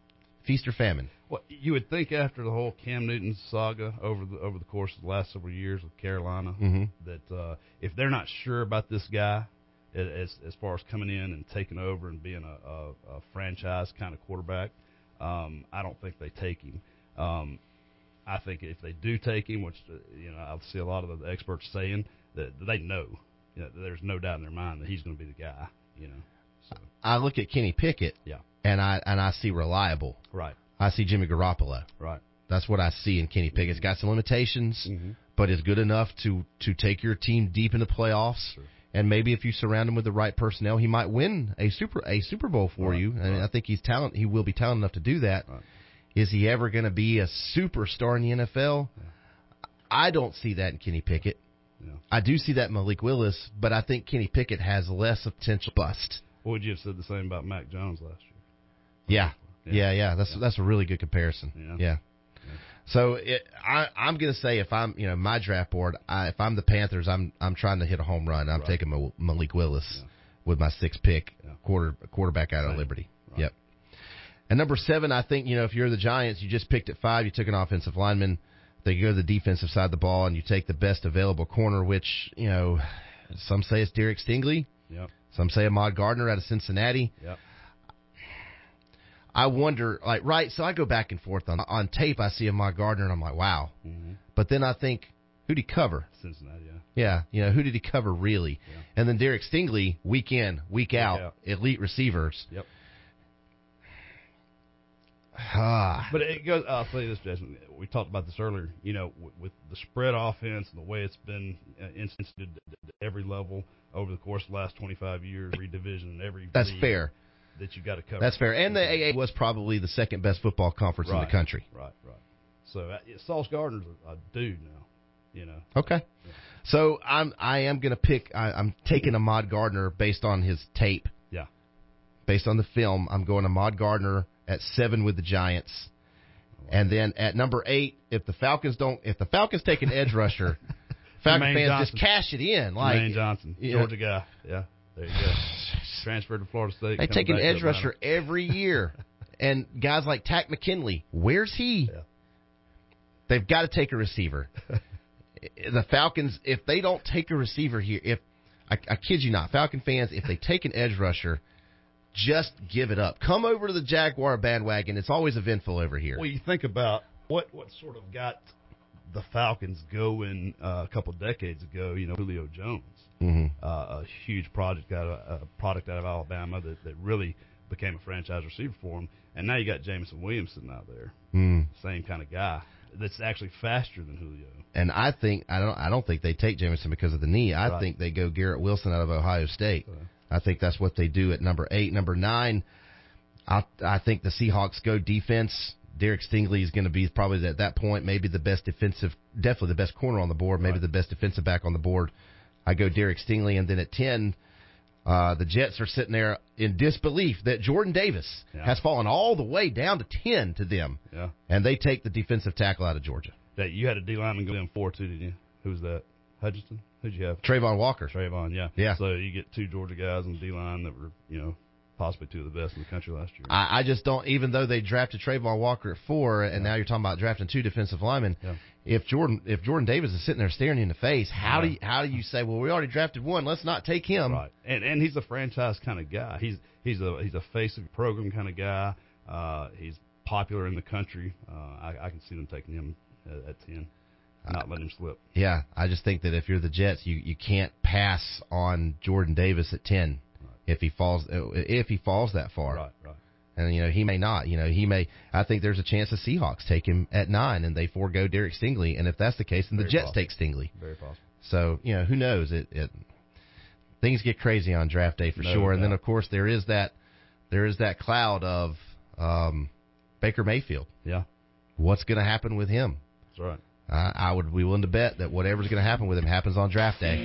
feast or famine. Well, you would think after the whole Cam Newton saga over the over the course of the last several years with Carolina, mm-hmm. that uh, if they're not sure about this guy, as as far as coming in and taking over and being a, a, a franchise kind of quarterback, um, I don't think they take him. Um, I think if they do take him, which uh, you know, I see a lot of the experts saying that they know, you know, there's no doubt in their mind that he's going to be the guy. You know, so. I look at Kenny Pickett, yeah, and I and I see reliable. Right. I see Jimmy Garoppolo. Right. That's what I see in Kenny Pickett. It's got some limitations, mm-hmm. but is good enough to to take your team deep in the playoffs. Sure. And maybe if you surround him with the right personnel, he might win a super a Super Bowl for right. you. I mean, right. I think he's talent. He will be talented enough to do that. Right. Is he ever going to be a superstar in the N F L? Yeah. I don't see that in Kenny Pickett. Yeah. I do see that in Malik Willis, but I think Kenny Pickett has less potential bust. What would you have said the same about Mac Jones last year? Yeah, yeah, yeah, yeah. That's yeah. that's a really good comparison. Yeah. yeah. yeah. So it, I, I'm going to say if I'm, you know, my draft board, I, if I'm the Panthers, I'm I'm trying to hit a home run. I'm right. taking Mal- Malik Willis yeah. with my sixth pick, yeah. quarter quarterback out Same. of Liberty. Right. Yep. And number seven, I think, you know, if you're the Giants, you just picked at five, you took an offensive lineman. They go to the defensive side of the ball, and you take the best available corner, which, you know, some say it's Derek Stingley. Yep. Some say Ahmad Gardner out of Cincinnati. Yep. I wonder, like, right, so I go back and forth. On on tape, I see Ahmad Gardner, and I'm like, wow. Mm-hmm. But then I think, who did he cover? Cincinnati, yeah. Yeah, you know, who did he cover really? Yeah. And then Derek Stingley, week in, week, week out, out, elite receivers. Yep. Ah. But it goes. I'll tell you this, Jason. We talked about this earlier. You know, with, with the spread offense and the way it's been uh, instituted at every level over the course of the last twenty-five years, every division, and every that's league fair. That you got to cover. That's fair. And the A A was probably the second best football conference right. in the country. Right, right. So uh, Sauce Gardner's a, a dude now. You know. Okay. Yeah. So I'm I am going to pick. I, I'm taking Ahmad Gardner based on his tape. Yeah. Based on the film, I'm going Ahmad Gardner at seven with the Giants. And then at number eight, if the Falcons don't, if the Falcons take an edge rusher, Falcon fans Johnson. just cash it in. Like Jermaine Johnson, Georgia know, guy. Yeah, there you go. Transferred to Florida State. They take an edge rusher every year, and guys like Tack McKinley, where's he? Yeah. They've got to take a receiver. The Falcons, if they don't take a receiver here, if I, I kid you not, Falcon fans, if they take an edge rusher, just give it up. Come over to the Jaguar bandwagon. It's always eventful over here. Well, you think about what, what sort of got the Falcons going uh, a couple decades ago. You know, Julio Jones, mm-hmm. uh, a huge project out of, a product out of Alabama that, that really became a franchise receiver for him. And now you got Jameson Williams sitting out there, mm. same kind of guy that's actually faster than Julio. And I think I don't I don't think they take Jameson because of the knee. I right. think they go Garrett Wilson out of Ohio State. Right. I think that's what they do at number eight. Number nine, I I think the Seahawks go defense. Derek Stingley is going to be probably at that point maybe the best defensive, definitely the best corner on the board, maybe right. the best defensive back on the board. I go Derek Stingley, and then at ten, uh, the Jets are sitting there in disbelief that Jordan Davis yeah. has fallen all the way down to ten to them, yeah. and they take the defensive tackle out of Georgia. Yeah, you had a D lineman go in four too, didn't you? Who was that? Hutchinson? Who'd you have? Trayvon Walker. Trayvon, yeah. Yeah. So you get two Georgia guys on the D-line that were, you know, possibly two of the best in the country last year. I, I just don't, even though they drafted Trayvon Walker at four, and yeah. now you're talking about drafting two defensive linemen, yeah. if Jordan if Jordan Davis is sitting there staring you in the face, how yeah. do you, how do you say, well, we already drafted one, let's not take him? Right. And and he's a franchise kind of guy. He's he's a he's a face of the program kind of guy. Uh, he's popular in the country. Uh, I, I can see them taking him at, at ten. Not letting him slip. Yeah, I just think that if you're the Jets, you, you can't pass on Jordan Davis at ten right. if he falls if he falls that far. Right, right. And you know he may not. You know he may. I think there's a chance the Seahawks take him at nine and they forego Derek Stingley. And if that's the case, then the Very Jets possible. take Stingley. Very possible. So you know who knows? It, it things get crazy on draft day for no sure. doubt. And then of course there is that there is that cloud of um, Baker Mayfield. Yeah. What's going to happen with him? That's right. Uh, I would be willing to bet that whatever's going to happen with him happens on draft day.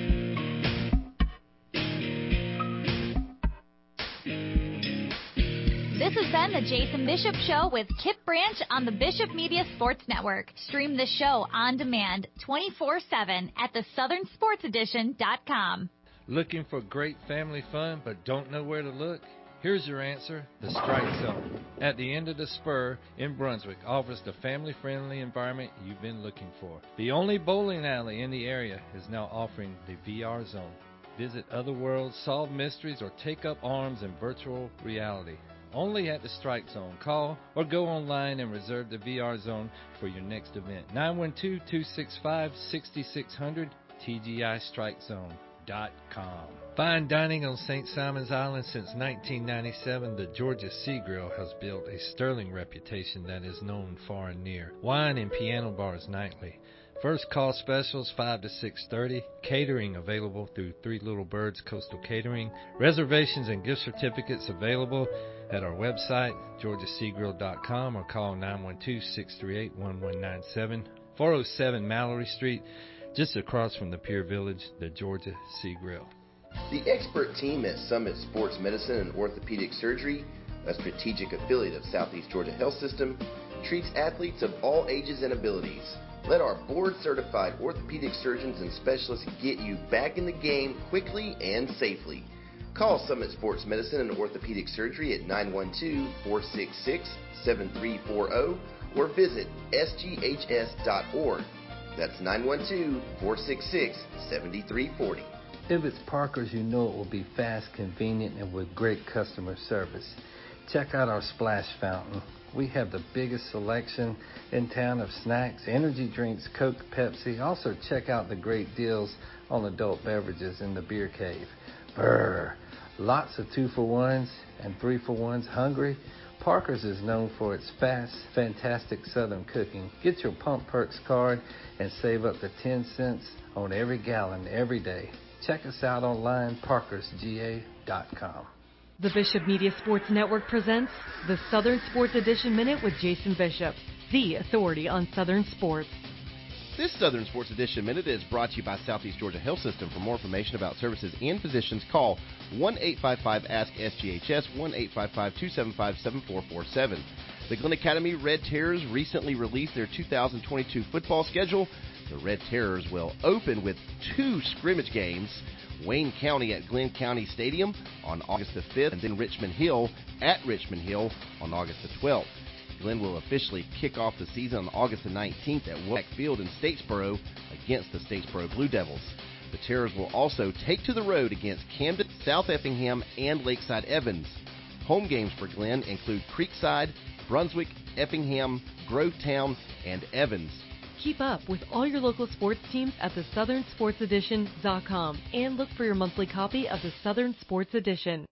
This has been the Jason Bishop Show with Kip Branch on the Bishop Media Sports Network. Stream the show on demand twenty-four seven at the southern sports edition dot com. Looking for great family fun but don't know where to look? Here's your answer. The Strike Zone at the end of the spur in Brunswick offers the family-friendly environment you've been looking for. The only bowling alley in the area is now offering the V R Zone. Visit other worlds, solve mysteries, or take up arms in virtual reality. Only at the Strike Zone. Call or go online and reserve the V R Zone for your next event. nine one two, two six five, six six zero zero, T G I Strike Zone dot com. Fine dining on Saint Simon's Island since nineteen ninety-seven, the Georgia Sea Grill has built a sterling reputation that is known far and near. Wine and piano bars nightly. First call specials five to six thirty. Catering available through Three Little Birds Coastal Catering. Reservations and gift certificates available at our website, georgia sea grill dot com, or call nine one two, six three eight, one one nine seven. four oh seven Mallory Street, just across from the Pier Village, the Georgia Sea Grill. The expert team at Summit Sports Medicine and Orthopedic Surgery, a strategic affiliate of Southeast Georgia Health System, treats athletes of all ages and abilities. Let our board-certified orthopedic surgeons and specialists get you back in the game quickly and safely. Call Summit Sports Medicine and Orthopedic Surgery at nine one two, four six six, seven three four zero or visit S G H S dot org. That's nine one two, four six six, seven three four zero. If it's Parker's, you know it will be fast, convenient, and with great customer service. Check out our splash fountain. We have the biggest selection in town of snacks, energy drinks, Coke, Pepsi. Also, check out the great deals on adult beverages in the beer cave. Brr! Lots of two-for-ones and three-for-ones. Hungry? Parker's is known for its fast, fantastic Southern cooking. Get your Pump Perks card and save up to ten cents on every gallon every day. Check us out online, parkers g a dot com. The Bishop Media Sports Network presents the Southern Sports Edition Minute with Jason Bishop, the authority on Southern sports. This Southern Sports Edition Minute is brought to you by Southeast Georgia Health System. For more information about services and physicians, call one eight five five, ask S G H S, one eight five five, two seven five, seven four four seven. The Glen Academy Red Terrors recently released their two thousand twenty-two football schedule. The Red Terrors will open with two scrimmage games, Wayne County at Glenn County Stadium on August the fifth, and then Richmond Hill at Richmond Hill on August the twelfth. Glenn will officially kick off the season on August the nineteenth at Wolfpack Field in Statesboro against the Statesboro Blue Devils. The Terrors will also take to the road against Camden, South Effingham, and Lakeside Evans. Home games for Glenn include Creekside, Brunswick, Effingham, Grovetown, and Evans. Keep up with all your local sports teams at the southern sports edition dot com and look for your monthly copy of the Southern Sports Edition.